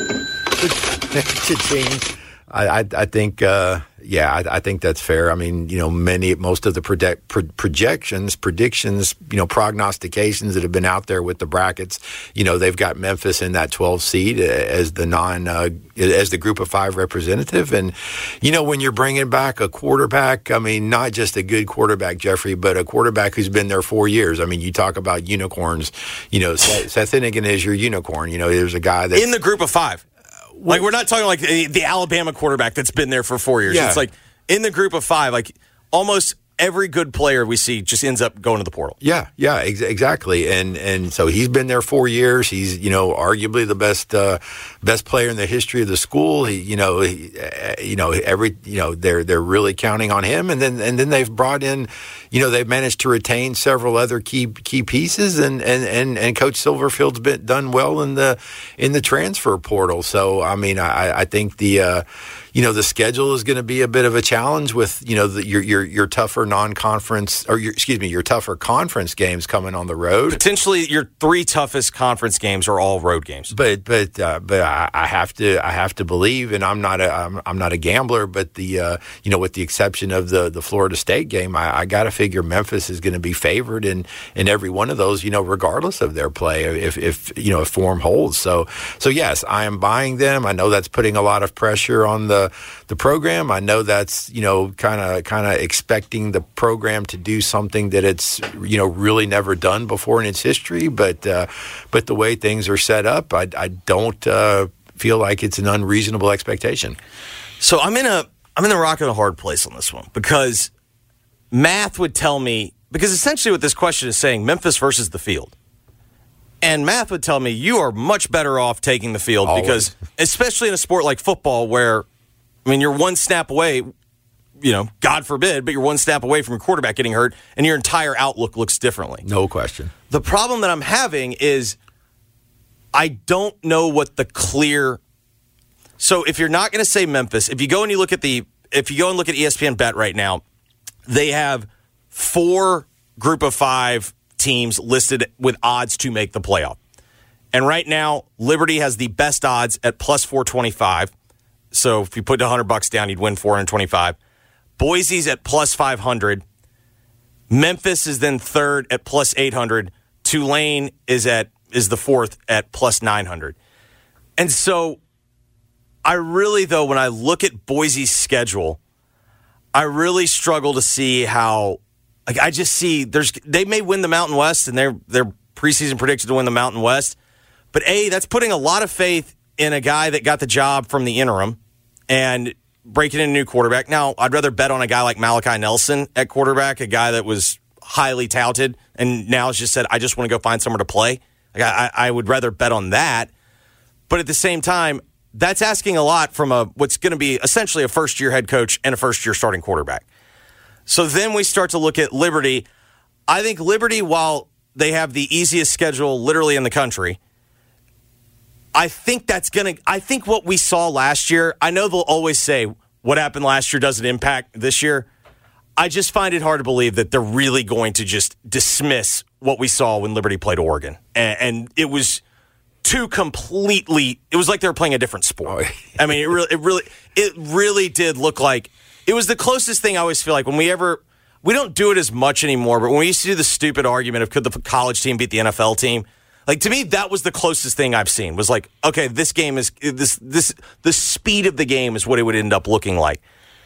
I, I, I think, uh, yeah, I, I think that's fair. I mean, you know, many, most of the project, pro- projections, predictions, you know, prognostications that have been out there with the brackets, you know, they've got Memphis in that twelfth seed as the non, uh, as the Group of Five representative. And, you know, when you're bringing back a quarterback, I mean, not just a good quarterback, Jeffrey, but a quarterback who's been there four years. I mean, you talk about unicorns, you know, Seth, Seth Finnegan is your unicorn. You know, there's a guy that's
in the Group of Five. Like, we're not talking like the, the Alabama quarterback that's been there for four years.
Yeah.
It's like in the Group of Five, like almost every good player we see just ends up going to the portal.
Yeah, yeah, ex- exactly. And and so he's been there four years. He's, you know, arguably the best uh, best player in the history of the school. He, you know, he, uh, you know, every, you know, they're they're really counting on him. And then and then they've brought in, you know, they've managed to retain several other key key pieces. And and and, and Coach Silverfield's been done well in the in the transfer portal. So I mean, I I think the. Uh, You know, the schedule is going to be a bit of a challenge with, you know, the, your your your tougher non-conference or your, excuse me, your tougher conference games coming on the road.
Potentially, your three toughest conference games are all road games.
But but uh, but I, I have to I have to believe, and I'm not a I'm, I'm not a gambler, but the uh, you know, with the exception of the, the Florida State game, I, I got to figure Memphis is going to be favored in, in every one of those, you know, regardless of their play, if if you know if form holds. So so yes, I am buying them. I know that's putting a lot of pressure on the. the program. I know that's, you know, kind of kind of expecting the program to do something that it's, you know, really never done before in its history. But uh, but the way things are set up, I, I don't uh, feel like it's an unreasonable expectation.
So I'm in a I'm in a rock and a hard place on this one because math would tell me, because essentially what this question is saying, Memphis versus the field. And math would tell me you are much better off taking the field
Always.
because, especially in a sport like football where, I mean, you're one snap away, you know, God forbid, but you're one snap away from your quarterback getting hurt and your entire outlook looks differently.
No question.
The problem that I'm having is I don't know what the clear. So if you're not going to say Memphis, if you go and you look at the, if you go and look at E S P N Bet right now, they have four group of five teams listed with odds to make the playoff. And right now, Liberty has the best odds at plus four twenty-five. So if you put one hundred bucks down, you'd win four hundred twenty-five. Boise's at plus five hundred. Memphis is then third at plus eight hundred. Tulane is at is the fourth at plus nine hundred. And so I really, though, when I look at Boise's schedule, I really struggle to see how, like, I just see there's they may win the Mountain West, and they're they're preseason predicted to win the Mountain West. But A, that's putting a lot of faith in a guy that got the job from the interim and breaking in a new quarterback. Now, I'd rather bet on a guy like Malachi Nelson at quarterback, a guy that was highly touted and now has just said, I just want to go find somewhere to play. Like, I, I would rather bet on that. But at the same time, that's asking a lot from a what's going to be essentially a first-year head coach and a first-year starting quarterback. So then we start to look at Liberty. I think Liberty, while they have the easiest schedule literally in the country, I think that's going to – I think what we saw last year, I know they'll always say what happened last year doesn't impact this year. I just find it hard to believe that they're really going to just dismiss what we saw when Liberty played Oregon. And, and it was too completely – it was like they were playing a different sport. I mean, it really, it really it really did look like – it was the closest thing I always feel like when we ever – we don't do it as much anymore, but when we used to do the stupid argument of could the college team beat the N F L team, like to me, that was the closest thing I've seen was like, okay, this game is – this this the speed of the game is what it would end up looking like.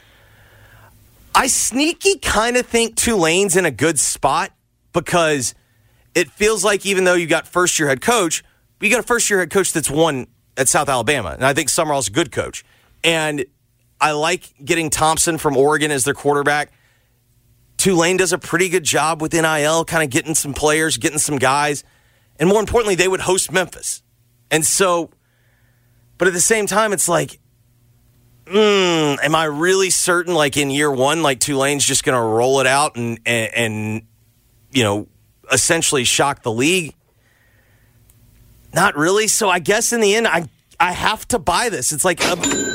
I sneaky kind of think Tulane's in a good spot because it feels like even though you got first-year head coach, you got a first-year head coach that's won at South Alabama. And I think Summerall's a good coach. And I like getting Thompson from Oregon as their quarterback. Tulane does a pretty good job with N I L, kind of getting some players, getting some guys. And more importantly, they would host Memphis. And so, but at the same time, it's like, Mm, am I really certain, like in year one, like Tulane's just going to roll it out and, and, and, you know, essentially shock the league? Not really. So I guess in the end, I I have to buy this. It's like a,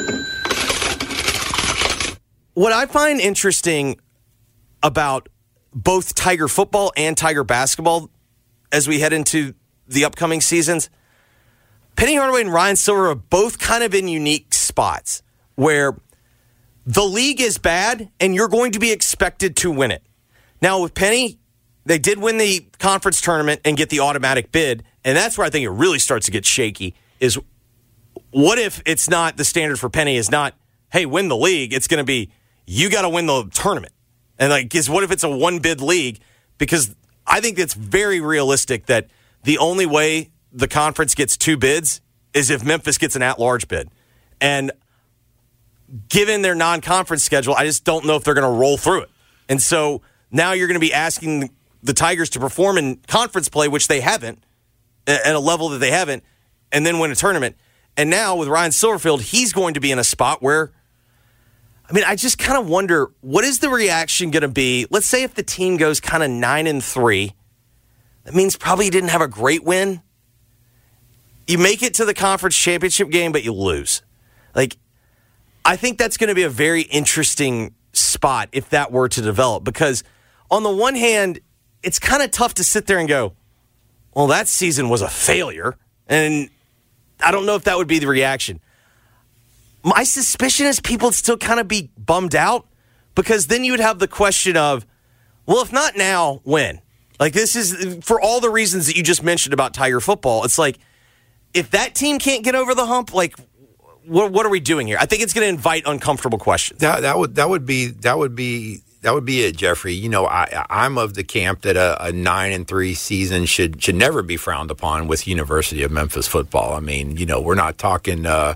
what I find interesting about both Tiger football and Tiger basketball as we head into the upcoming seasons, Penny Hardaway and Ryan Silver are both kind of in unique spots where the league is bad and you're going to be expected to win it. Now, with Penny, they did win the conference tournament and get the automatic bid, and that's where I think it really starts to get shaky, is what if it's not the standard for Penny is not, hey, win the league. It's going to be, you got to win the tournament. And like, is what if it's a one-bid league? Because I think it's very realistic that the only way the conference gets two bids is if Memphis gets an at-large bid. And given their non-conference schedule, I just don't know if they're going to roll through it. And so now you're going to be asking the Tigers to perform in conference play, which they haven't, at a level that they haven't, and then win a tournament. And now with Ryan Silverfield, he's going to be in a spot where, I mean, I just kind of wonder, what is the reaction going to be? Let's say if the team goes kind of nine and three, that means probably you didn't have a great win. You make it to the conference championship game, but you lose. Like, I think that's going to be a very interesting spot if that were to develop. Because on the one hand, it's kind of tough to sit there and go, well, that season was a failure. And I don't know if that would be the reaction. My suspicion is people would still kind of be bummed out because then you would have the question of, well, if not now, when? Like, this is, for all the reasons that you just mentioned about Tiger football, it's like, if that team can't get over the hump, like, What, what are we doing here? I think it's going to invite uncomfortable questions.
That, that would that would be that would be that would be it, Jeffrey. You know, I I'm of the camp that a, a nine and three season should should never be frowned upon with University of Memphis football. I mean, you know, we're not talking uh,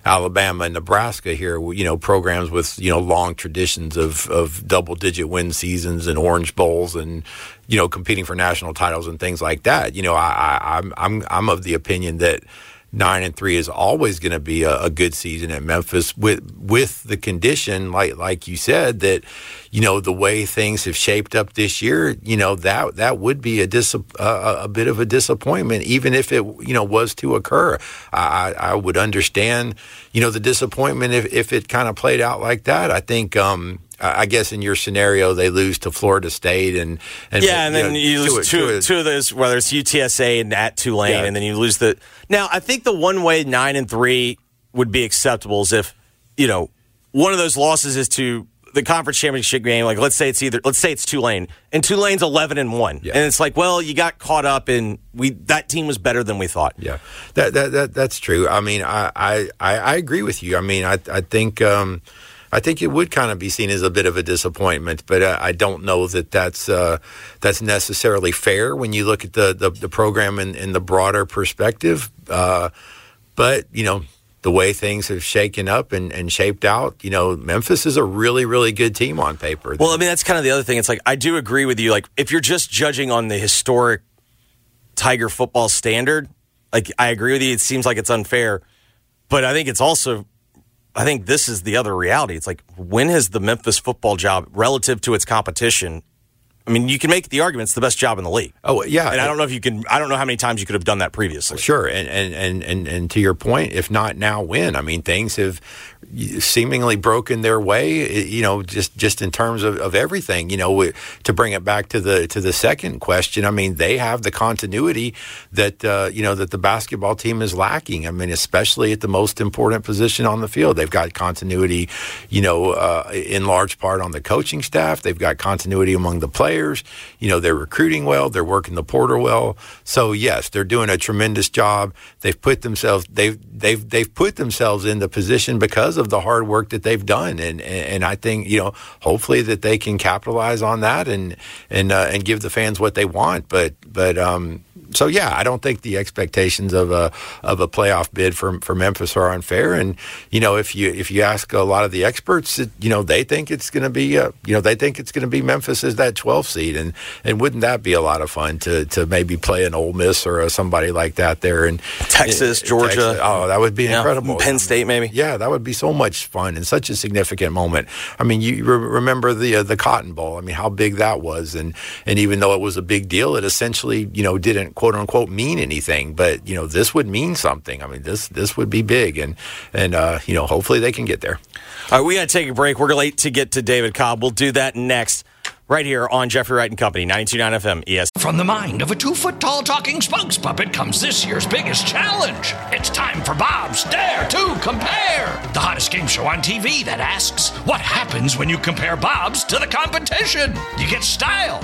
Alabama and Nebraska here, you know, programs with, you know, long traditions of, of double-digit win seasons and Orange Bowls and, you know, competing for national titles and things like that. You know, I, I, I'm I'm I'm of the opinion that nine and three is always going to be a, a good season at Memphis, with with the condition, like like you said, that, you know, the way things have shaped up this year, you know, that that would be a dis, uh, a bit of a disappointment, even if it, you know, was to occur. I, I would understand, you know, the disappointment if, if it kind of played out like that. I think. Um, I guess in your scenario, they lose to Florida State, and, and
yeah, and
you
then
know,
you lose two,
to a,
two of those, whether it's U T S A and at Tulane,
Yeah.
and then you lose the. Now, I think the one way nine and three would be acceptable is if, you know, one of those losses is to the conference championship game. Like, let's say it's either let's say it's Tulane, and Tulane's eleven and one,
Yeah.
and it's like, well, you got caught up, and we that team was better than we thought.
Yeah, that that, that that's true. I mean, I, I, I agree with you. I mean, I I think. Um, I think it would kind of be seen as a bit of a disappointment, but uh, I don't know that that's uh, that's necessarily fair when you look at the the, the program in, in the broader perspective. Uh, but you know, the way things have shaken up and, and shaped out, you know, Memphis is a really really good team on paper.
Well, I mean, that's kind of the other thing. It's like I do agree with you. Like, if you're just judging on the historic Tiger football standard, like I agree with you. It seems like it's unfair, but I think it's also. I think this is the other reality. It's like, when has the Memphis football job, relative to its competition, I mean, you can make the argument it's the best job in the league.
Oh, yeah.
And I don't know if you can, I don't know how many times you could have done that previously.
Sure. And, and, and, and, and to your point, if not now, when? I mean, things have seemingly broken their way, you know, just, just in terms of, of everything. You know, to bring it back to the to the second question, I mean, they have the continuity that, uh, you know, that the basketball team is lacking. I mean, especially at the most important position on the field. They've got continuity, you know, uh, in large part on the coaching staff. They've got continuity among the players. You know, they're recruiting well. They're working the portal well. So, yes, they're doing a tremendous job. They've put themselves they've they've they've put themselves in the position because of the hard work that they've done, and and I think, you know, hopefully that they can capitalize on that and and uh, and give the fans what they want. But but um, so yeah, I don't think the expectations of a of a playoff bid for for Memphis are unfair. And you know, if you if you ask a lot of the experts, it, you know, they think it's going to be uh, you know they think it's going to be Memphis as that twelfth seed, and and wouldn't that be a lot of fun to to maybe play an Ole Miss or a, somebody like that there in
Texas,
in,
Georgia?
Texas. Oh, that would be
yeah.
incredible.
Penn State, maybe.
Yeah, that would be so much fun and such a significant moment. I mean, you re- remember the uh, the Cotton Bowl? I mean, how big that was, and and even though it was a big deal, it essentially, you know, didn't quote unquote mean anything. But you know, this would mean something. I mean, this this would be big, and and uh, you know, hopefully they can get there.
All right, we got to take a break. We're late to get to David Cobb. We'll do that next, right here on Jeffrey Wright and Company, ninety-two point nine F M E S.
From the mind of a two-foot-tall talking spokes puppet comes this year's biggest challenge. It's time for Bob's Dare to Compare, the hottest game show on T V that asks, what happens when you compare Bob's to the competition? You get style.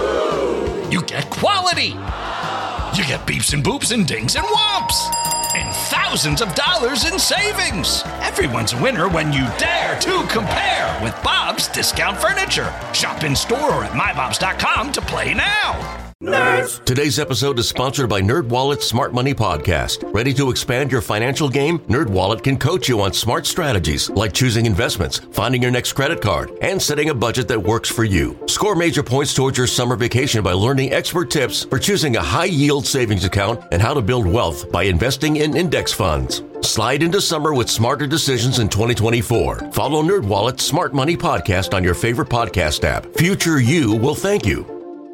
You get quality. You get beeps and boops and dings and whomps. And thousands of dollars in savings. Everyone's a winner when you dare to compare with Bob's Discount Furniture. Shop in store or at my bobs dot com to play now.
Nerds. Today's episode is sponsored by NerdWallet's Smart Money Podcast. Ready to expand your financial game? NerdWallet can coach you on smart strategies like choosing investments, finding your next credit card, and setting a budget that works for you. Score major points towards your summer vacation by learning expert tips for choosing a high-yield savings account and how to build wealth by investing in index funds. Slide into summer with smarter decisions in twenty twenty-four. Follow NerdWallet's Smart Money Podcast on your favorite podcast app. Future you will thank you.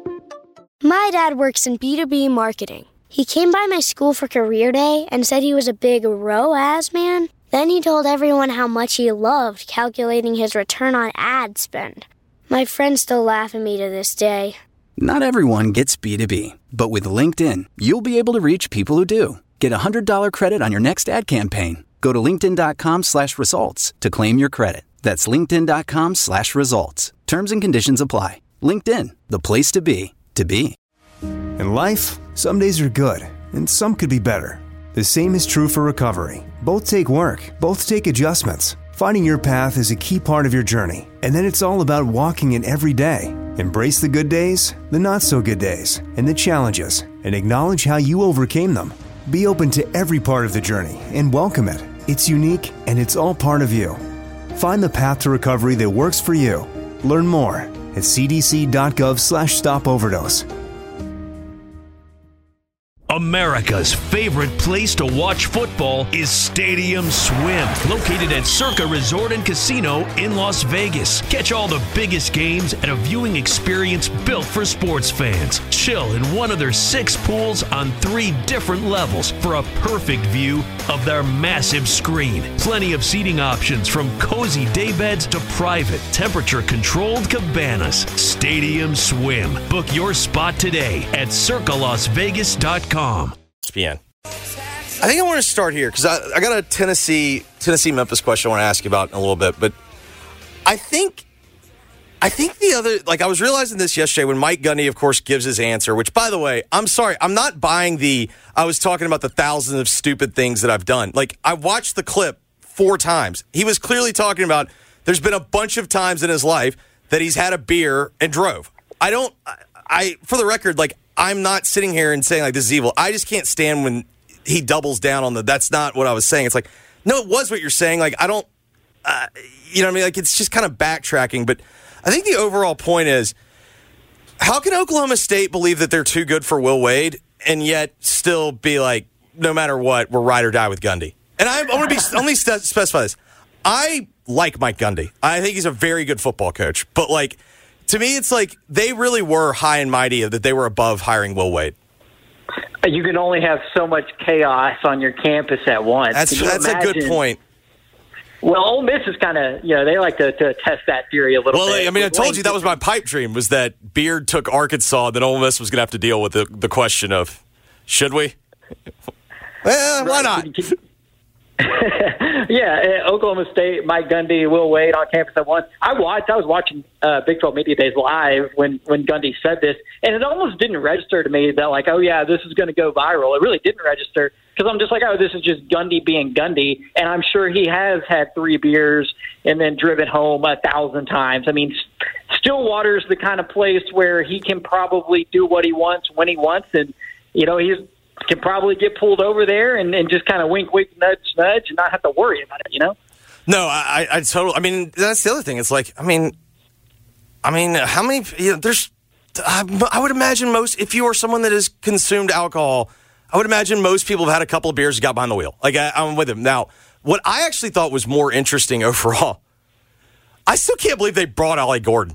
My dad works in B two B marketing. He came by my school for career day and said he was a big R O A S man. Then he told everyone how much he loved calculating his return on ad spend. My friends still laugh at me to this day.
Not everyone gets B two B, but with LinkedIn, you'll be able to reach people who do. Get a one hundred dollars credit on your next ad campaign. Go to linkedin.com slash results to claim your credit. That's linkedin.com slash results. Terms and conditions apply. LinkedIn, the place to be, to be.
In life, some days are good, and some could be better. The same is true for recovery. Both take work, both take adjustments. Finding your path is a key part of your journey, and then it's all about walking it every day. Embrace the good days, the not-so-good days, and the challenges, and acknowledge how you overcame them. Be open to every part of the journey and welcome it. It's unique and it's all part of you. Find the path to recovery that works for you. Learn more at cdc.gov slash stop overdose.
America's favorite place to watch football is Stadium Swim, located at Circa Resort and Casino in Las Vegas. Catch all the biggest games at a viewing experience built for sports fans. Chill in one of their six pools on three different levels for a perfect view of their massive screen. Plenty of seating options from cozy daybeds to private, temperature-controlled cabanas. Stadium Swim. Book your spot today at circa las vegas dot com.
E S P N. I think I want to start here because I, I got a Tennessee Tennessee Memphis question I want to ask you about in a little bit. But I think I think the other, like I was realizing this yesterday when Mike Gundy, of course, gives his answer, which, by the way, I'm sorry, I'm not buying the, I was talking about the thousands of stupid things that I've done. Like, I watched the clip four times. He was clearly talking about there's been a bunch of times in his life that he's had a beer and drove. I don't, I, I for the record, like, I'm not sitting here and saying, like, this is evil. I just can't stand when he doubles down on the, that's not what I was saying. It's like, no, it was what you're saying. Like, I don't, uh, you know what I mean? Like, it's just kind of backtracking. But I think the overall point is, how can Oklahoma State believe that they're too good for Will Wade and yet still be like, no matter what, we're ride or die with Gundy? And I, I want to be, let me st- specify this. I like Mike Gundy. I think he's a very good football coach. But, like, to me, it's like they really were high and mighty that they were above hiring Will Wade.
You can only have so much chaos on your campus at once.
That's that's imagine, a good point.
Well, Ole Miss is kind of, you know, they like to, to test that theory a little
well,
bit.
Well, I mean, I told you that was my pipe dream, was that Beard took Arkansas, that Ole Miss was going to have to deal with the, the question of, should we? Well, why not?
Yeah, Oklahoma State, Mike Gundy, Will Wade on campus at once. I watched. I was watching uh, Big twelve Media Days live when, when Gundy said this, and it almost didn't register to me that, like, oh, yeah, this is going to go viral. It really didn't register because I'm just like, oh, this is just Gundy being Gundy, and I'm sure he has had three beers and then driven home a thousand times. I mean, Stillwater's the kind of place where he can probably do what he wants when he wants, and, you know, he's can probably get pulled over there and, and just kind of wink, wink, nudge, nudge, and not have to worry about it, you know?
No, I, I totally, I mean, that's the other thing. It's like, I mean, I mean, how many, you know, there's, I, I would imagine most, if you are someone that has consumed alcohol, I would imagine most people have had a couple of beers and got behind the wheel. Like, I, I'm with him. Now, what I actually thought was more interesting overall, I still can't believe they brought Ollie Gordon.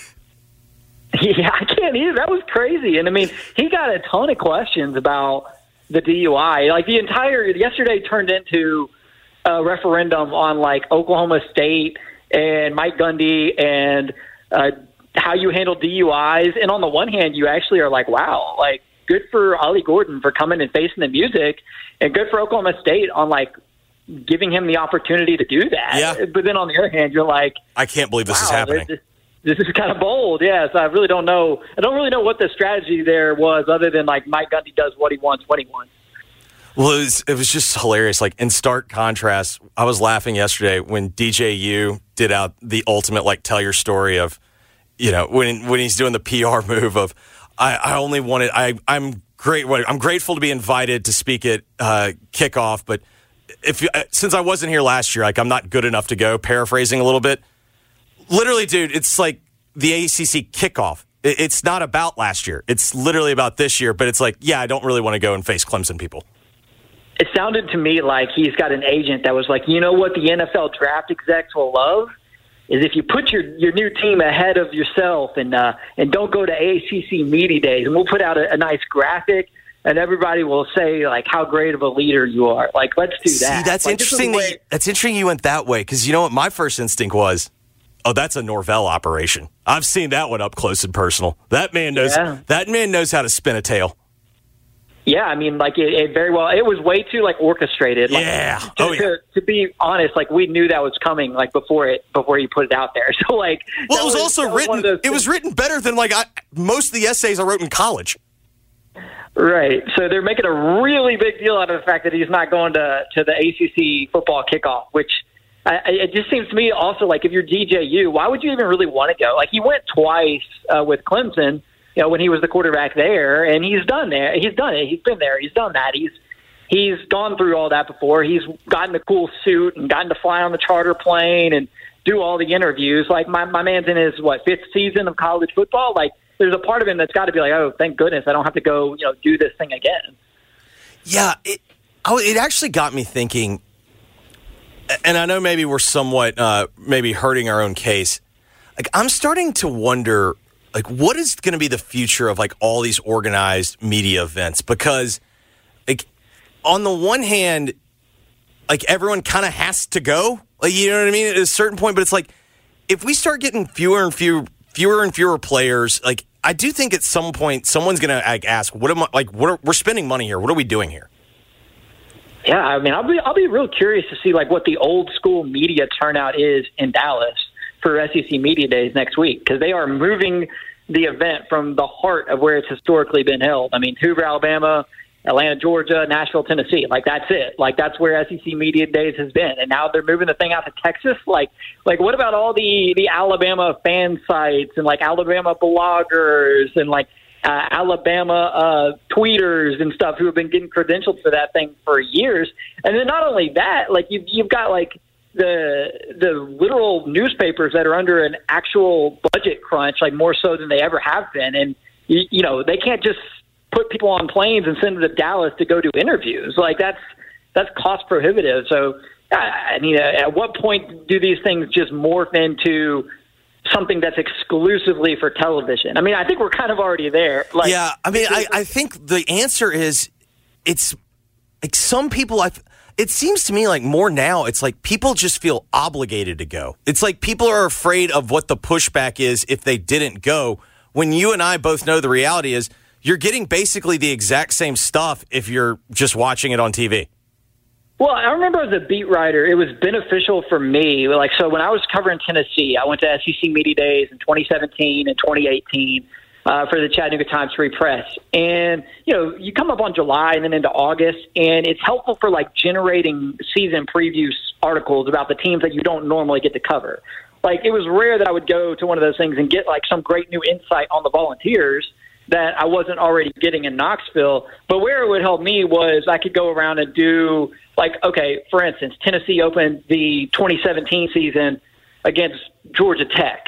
Yeah, I can't either. That was crazy. And, I mean, he got a ton of questions about the D U I. Like, the entire – yesterday turned into a referendum on, like, Oklahoma State and Mike Gundy and uh, how you handle D U Is. And on the one hand, you actually are like, wow, like, good for Ollie Gordon for coming and facing the music, and good for Oklahoma State on, like, giving him the opportunity to do that.
Yeah.
But then on the other hand, you're like –
I can't believe this
wow,
is happening.
This, this is kind of bold, yes. I really don't know. I don't really know what the strategy there was other than, like, Mike Gundy does what he wants when he wants.
Well, it was, it was just hilarious. Like, in stark contrast, I was laughing yesterday when D J U did out the ultimate, like, tell your story of, you know, when when he's doing the P R move of, I, I only wanted, I, I'm great, I'm grateful to be invited to speak at uh, kickoff, but if since I wasn't here last year, like, I'm not good enough to go, paraphrasing a little bit. Literally, dude, it's like the A C C kickoff. It, it's not about last year. It's literally about this year, but it's like, yeah, I don't really want to go and face Clemson people.
It sounded to me like he's got an agent that was like, you know what the N F L draft execs will love is if you put your, your new team ahead of yourself and uh, and don't go to A C C media days, and we'll put out a, a nice graphic, and everybody will say, like, how great of a leader you are. Like, let's do that.
See, that's
like,
interesting. That you, that's interesting you went that way, because you know what my first instinct was? Oh, that's a Norvell operation. I've seen that one up close and personal. That man knows. Yeah. That man knows how to spin a tail.
Yeah, I mean, like, it, it very well. It was way too, like, orchestrated. Like,
yeah.
To,
oh, yeah.
To, to be honest, like, we knew that was coming, like, before it before you put it out there. So, like,
well, it was,
was
also written. Was it was written better than like I, most of the essays I wrote in college.
Right. So they're making a really big deal out of the fact that he's not going to to the A C C football kickoff, which. I, it just seems to me also like if you're D J U, why would you even really want to go? Like he went twice uh, with Clemson, you know, when he was the quarterback there, and he's done there. He's done it. He's been there. He's done that. He's he's gone through all that before. He's gotten a cool suit and gotten to fly on the charter plane and do all the interviews. Like, my, my man's in his, what, fifth season of college football? Like, there's a part of him that's got to be like, oh, thank goodness, I don't have to go, you know, do this thing again.
Yeah, it, it actually got me thinking, and I know maybe we're somewhat uh, maybe hurting our own case. Like, I'm starting to wonder, like, what is going to be the future of, like, all these organized media events? Because, like, on the one hand, like, everyone kind of has to go. Like, you know what I mean? At a certain point, but it's like, if we start getting fewer and fewer, fewer and fewer players, like, I do think at some point someone's going to like, ask, "What am I like? What are, we're spending money here? What are we doing here?"
Yeah, I mean, I'll be I'll be real curious to see like what the old school media turnout is in Dallas for S E C Media Days next week, because they are moving the event from the heart of where it's historically been held. I mean, Hoover, Alabama, Atlanta, Georgia, Nashville, Tennessee. Like, that's it. Like, that's where S E C Media Days has been. And now they're moving the thing out to Texas. Like, like what about all the, the Alabama fan sites and, like, Alabama bloggers and, like, uh, Alabama uh, tweeters and stuff who have been getting credentialed for that thing for years? And then not only that, like, you've, you've got, like, the the literal newspapers that are under an actual budget crunch, like, more so than they ever have been. And, you, you know, they can't just put people on planes and send them to Dallas to go do interviews. Like, that's that's cost prohibitive. So, I mean, at what point do these things just morph into something that's exclusively for television? I mean, I think we're kind of already there. Like,
yeah, I mean, I, I think the answer is it's like some people, I've, it seems to me like more now, it's like people just feel obligated to go. It's like people are afraid of what the pushback is if they didn't go, when you and I both know the reality is you're getting basically the exact same stuff if you're just watching it on T V.
Well, I remember as a beat writer, it was beneficial for me. Like, so when I was covering Tennessee, I went to S E C Media Days in twenty seventeen and twenty eighteen uh, for the Chattanooga Times Free Press. And, you know, you come up on July and then into August, and it's helpful for, like, generating season preview articles about the teams that you don't normally get to cover. Like, it was rare that I would go to one of those things and get, like, some great new insight on the Volunteers that I wasn't already getting in Knoxville. But where it would help me was I could go around and do, like, okay, for instance, Tennessee opened the twenty seventeen season against Georgia Tech.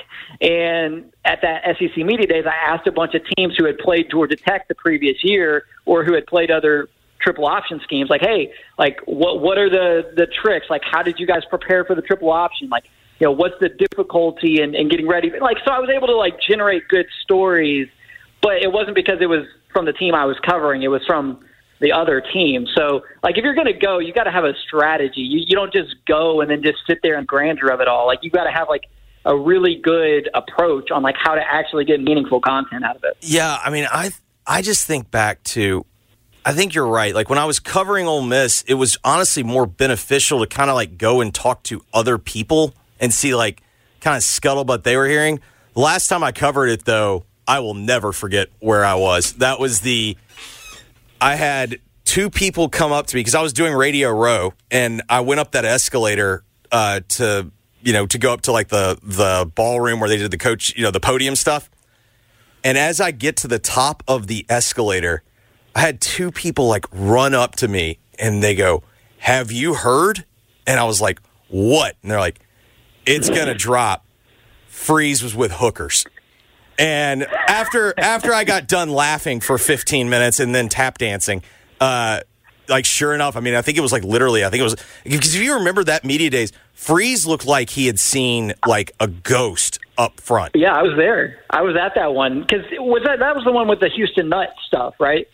And at that S E C Media Days, I asked a bunch of teams who had played Georgia Tech the previous year or who had played other triple option schemes, like, hey, like, what what are the, the tricks? Like, how did you guys prepare for the triple option? Like, you know, what's the difficulty in, in getting ready? Like, so I was able to, like, generate good stories. But it wasn't because it was from the team I was covering. It was from the other team. So, like, if you're going to go, you got to have a strategy. You, you don't just go and then just sit there and grandeur of it all. Like, you got to have, like, a really good approach on, like, how to actually get meaningful content out of it.
Yeah, I mean, I I just think back to, I think you're right. Like, when I was covering Ole Miss, it was honestly more beneficial to kind of, like, go and talk to other people and see, like, kind of scuttlebutt they were hearing. The last time I covered it, though, I will never forget where I was. That was the, I had two people come up to me because I was doing Radio Row, and I went up that escalator uh, to, you know, to go up to like the, the ballroom where they did the coach, you know, the podium stuff. And as I get to the top of the escalator, I had two people like run up to me and they go, "Have you heard?" And I was like, "What?" And they're like, "It's going to drop. Freeze was with hookers." And after after I got done laughing for fifteen minutes and then tap dancing, uh, like, sure enough, I mean, I think it was like literally, I think it was, because if you remember that Media Days, Freeze looked like he had seen like a ghost up front.
Yeah, I was there. I was at that one. Because was that, that was the one with the Houston Nutt stuff, right?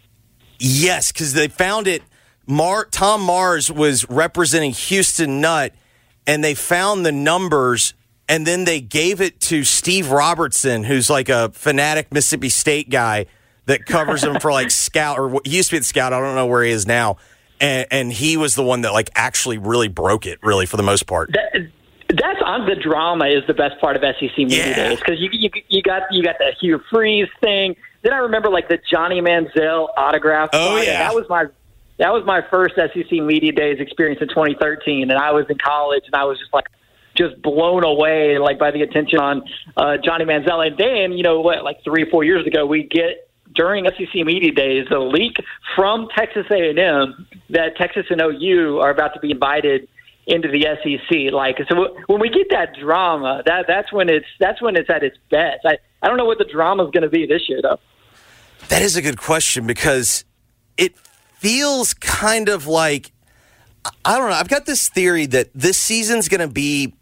Yes, because they found it. Mar- Tom Mars was representing Houston Nutt, and they found the numbers. And then they gave it to Steve Robertson, who's like a fanatic Mississippi State guy that covers him for like Scout, or he used to be at Scout. I don't know where he is now. And, and he was the one that like actually really broke it, really, for the most part.
That, that's on the drama is the best part of S E C Media
yeah.
Days, because you, you you got you got the Hugh Freeze thing. Then I remember like the Johnny Manziel autograph.
Oh
spot.
yeah,
that was my that was my first S E C Media Days experience in twenty thirteen, and I was in college, and I was just like. just blown away, like, by the attention on uh, Johnny Manziel. And then, you know what, like three or four years ago, we get, during S E C Media Days, a leak from Texas A and M that Texas and O U are about to be invited into the S E C. Like, so when we get that drama, that that's when it's that's when it's at its best. I, I don't know what the drama is going to be this year, though.
That is a good question because it feels kind of like, I don't know. I've got this theory that this season's going to be,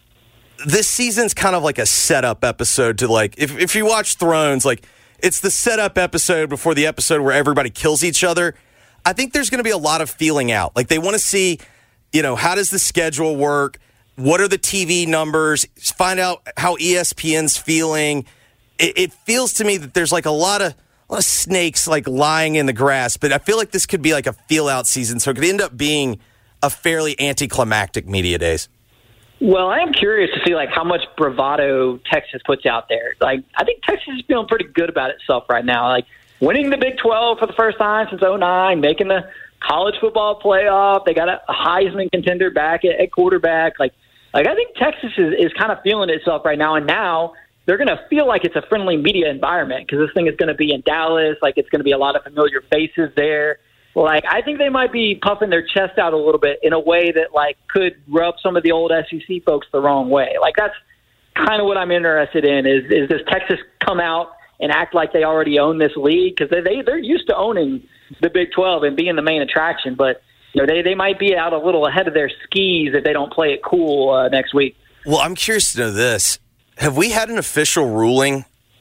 this season's kind of like a setup episode to like, if, if you watch Thrones, like it's the setup episode before the episode where everybody kills each other. I think there's going to be a lot of feeling out. Like they want to see, you know, how does the schedule work? What are the T V numbers? Find out how E S P N's feeling. It, it feels to me that there's like a lot of, a lot of snakes like lying in the grass, but I feel like this could be like a feel out season. So it could end up being a fairly anticlimactic media days.
Well, I am curious to see like how much bravado Texas puts out there. Like, I think Texas is feeling pretty good about itself right now. Like winning the Big twelve for the first time since oh nine, making the college football playoff. They got a, a Heisman contender back at, at quarterback. Like, like I think Texas is, is kind of feeling itself right now. And now they're going to feel like it's a friendly media environment because this thing is going to be in Dallas. Like, it's going to be a lot of familiar faces there. Like, I think they might be puffing their chest out a little bit in a way that, like, could rub some of the old S E C folks the wrong way. Like, that's kind of what I'm interested in is, is does Texas come out and act like they already own this league? Because they, they, they're used to owning the Big twelve and being the main attraction. But, you know, they, they might be out a little ahead of their skis if they don't play it cool uh, next week.
Well, I'm curious to know this. Have we had an official ruling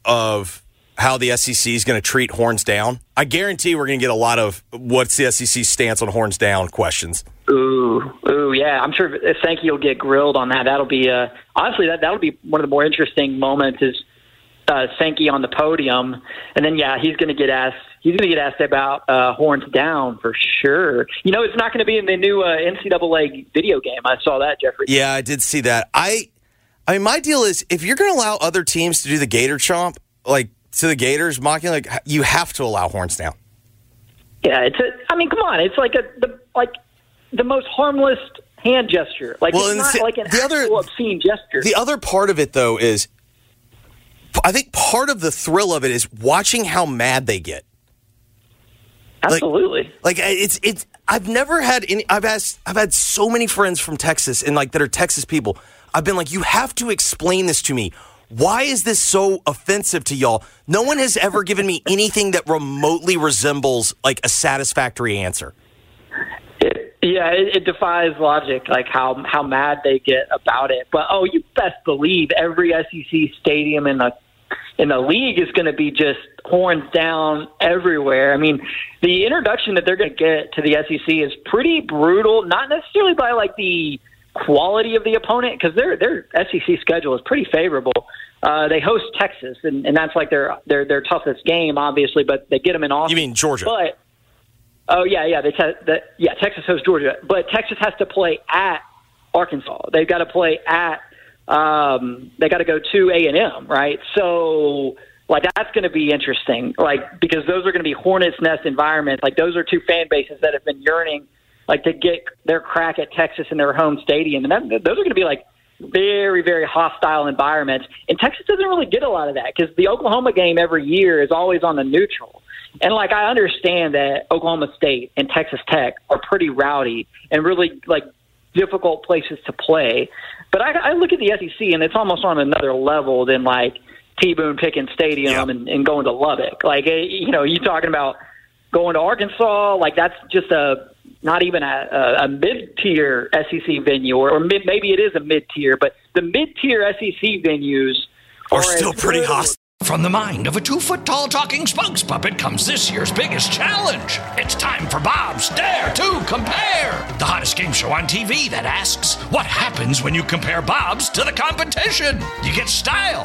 of how the S E C is going to treat horns down? I guarantee we're going to get a lot of what's the S E C stance on horns down questions.
Ooh, ooh, yeah. I'm sure Sankey will get grilled on that. That'll be, uh, honestly, that, that'll be one of the more interesting moments is uh, Sankey on the podium. And then, yeah, he's going to get asked, he's going to get asked about uh, horns down for sure. You know, it's not going to be in the new uh, N C double A video game. I saw that, Jeffrey.
Yeah, I did see that. I, I mean, my deal is if you're going to allow other teams to do the Gator chomp, like to the Gators mocking, like you have to allow horns down.
Yeah, it's a. I mean, come on, it's like a the like the most harmless hand gesture. Like well, it's not the, like an the actual other, obscene gesture.
The other part of it, though, is I think part of the thrill of it is watching how mad they get.
Absolutely.
Like, like it's it's. I've never had any. I've asked. I've had so many friends from Texas and like that are Texas people. I've been like, you have to explain this to me. Why is this so offensive to y'all? No one has ever given me anything that remotely resembles like a satisfactory answer.
It, yeah, it, it defies logic, like how how mad they get about it. But oh, you best believe every S E C stadium in the in the league is going to be just horns down everywhere. I mean, the introduction that they're going to get to the S E C is pretty brutal. Not necessarily by like the quality of the opponent, because their their S E C schedule is pretty favorable. Uh, they host Texas, and, and that's like their, their their toughest game, obviously. But they get them in Austin.
You mean Georgia?
But oh yeah, yeah, they te- the, yeah Texas hosts Georgia, but Texas has to play at Arkansas. They've got to play at um, they got to go to A and M, right? So like that's going to be interesting, like because those are going to be hornet's nest environments. Like those are two fan bases that have been yearning like to get their crack at Texas in their home stadium. And that, those are going to be like very, very hostile environments. And Texas doesn't really get a lot of that because the Oklahoma game every year is always on the neutral. And like, I understand that Oklahoma State and Texas Tech are pretty rowdy and really like difficult places to play. But I, I look at the S E C and it's almost on another level than like T-Boone Pickens Stadium yeah. and, and going to Lubbock. Like, you know, you talking about going to Arkansas, like that's just a, not even a, a, a mid-tier S E C venue, or, or mid, maybe it is a mid-tier, but the mid-tier S E C venues
are, are still pretty hostile. From the mind of a two-foot-tall talking spokes puppet comes this year's biggest challenge. It's time for Bob's Dare to Compare, the hottest game show on T V that asks, what happens when you compare Bob's to the competition? You get style.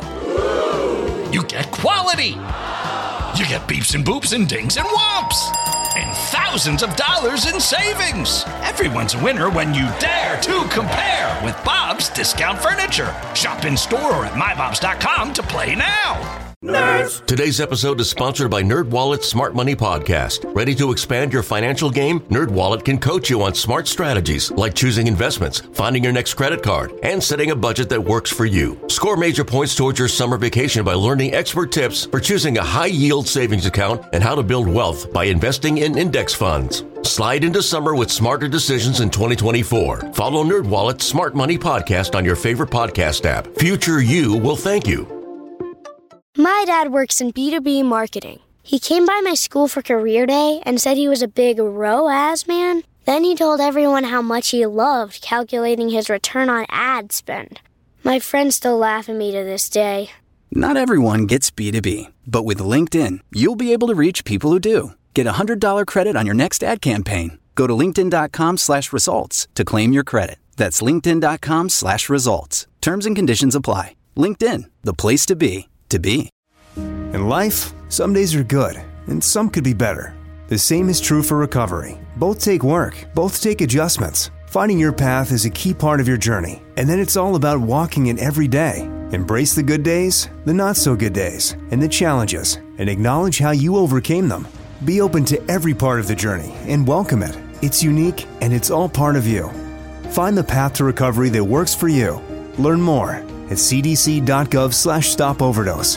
You get quality. You get beeps and boops and dings and whomps. And thousands of dollars in savings. Everyone's a winner when you dare to compare with Bob's Discount Furniture. Shop in store or at my bobs dot com to play now.
Nerds. Today's episode is sponsored by NerdWallet's Smart Money Podcast. Ready to expand your financial game? NerdWallet can coach you on smart strategies like choosing investments, finding your next credit card, and setting a budget that works for you. Score major points towards your summer vacation by learning expert tips for choosing a high-yield savings account and how to build wealth by investing in index funds. Slide into summer with smarter decisions in twenty twenty-four. Follow NerdWallet's Smart Money Podcast on your favorite podcast app. Future you will thank you.
My dad works in B two B marketing. He came by my school for career day and said he was a big R O A S man. Then he told everyone how much he loved calculating his return on ad spend. My friends still laugh at me to this day.
Not everyone gets B two B, but with LinkedIn, you'll be able to reach people who do. Get a one hundred dollars credit on your next ad campaign. Go to linkedin.com slash results to claim your credit. That's linkedin.com slash results. Terms and conditions apply. LinkedIn, the place to be, to be.
In life, some days are good, and some could be better. The same is true for recovery. Both take work, both take adjustments. Finding your path is a key part of your journey, and then it's all about walking it every day. Embrace the good days, the not so good days, and the challenges, and acknowledge how you overcame them. Be open to every part of the journey and welcome it. It's unique, and it's all part of you. Find the path to recovery that works for you. Learn more at cdc.gov slash stop overdose.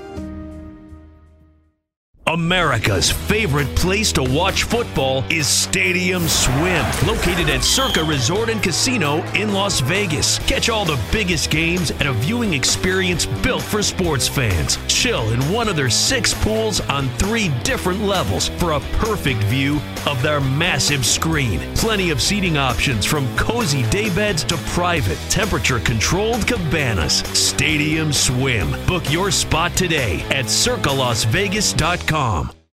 America's favorite place to watch football is Stadium Swim, located at Circa Resort and Casino in Las Vegas. Catch all the biggest games at a viewing experience built for sports fans. Chill in one of their six pools on three different levels for a perfect view of their massive screen. Plenty of seating options from cozy daybeds to private, temperature-controlled cabanas. Stadium Swim. Book your spot today at circa las vegas dot com.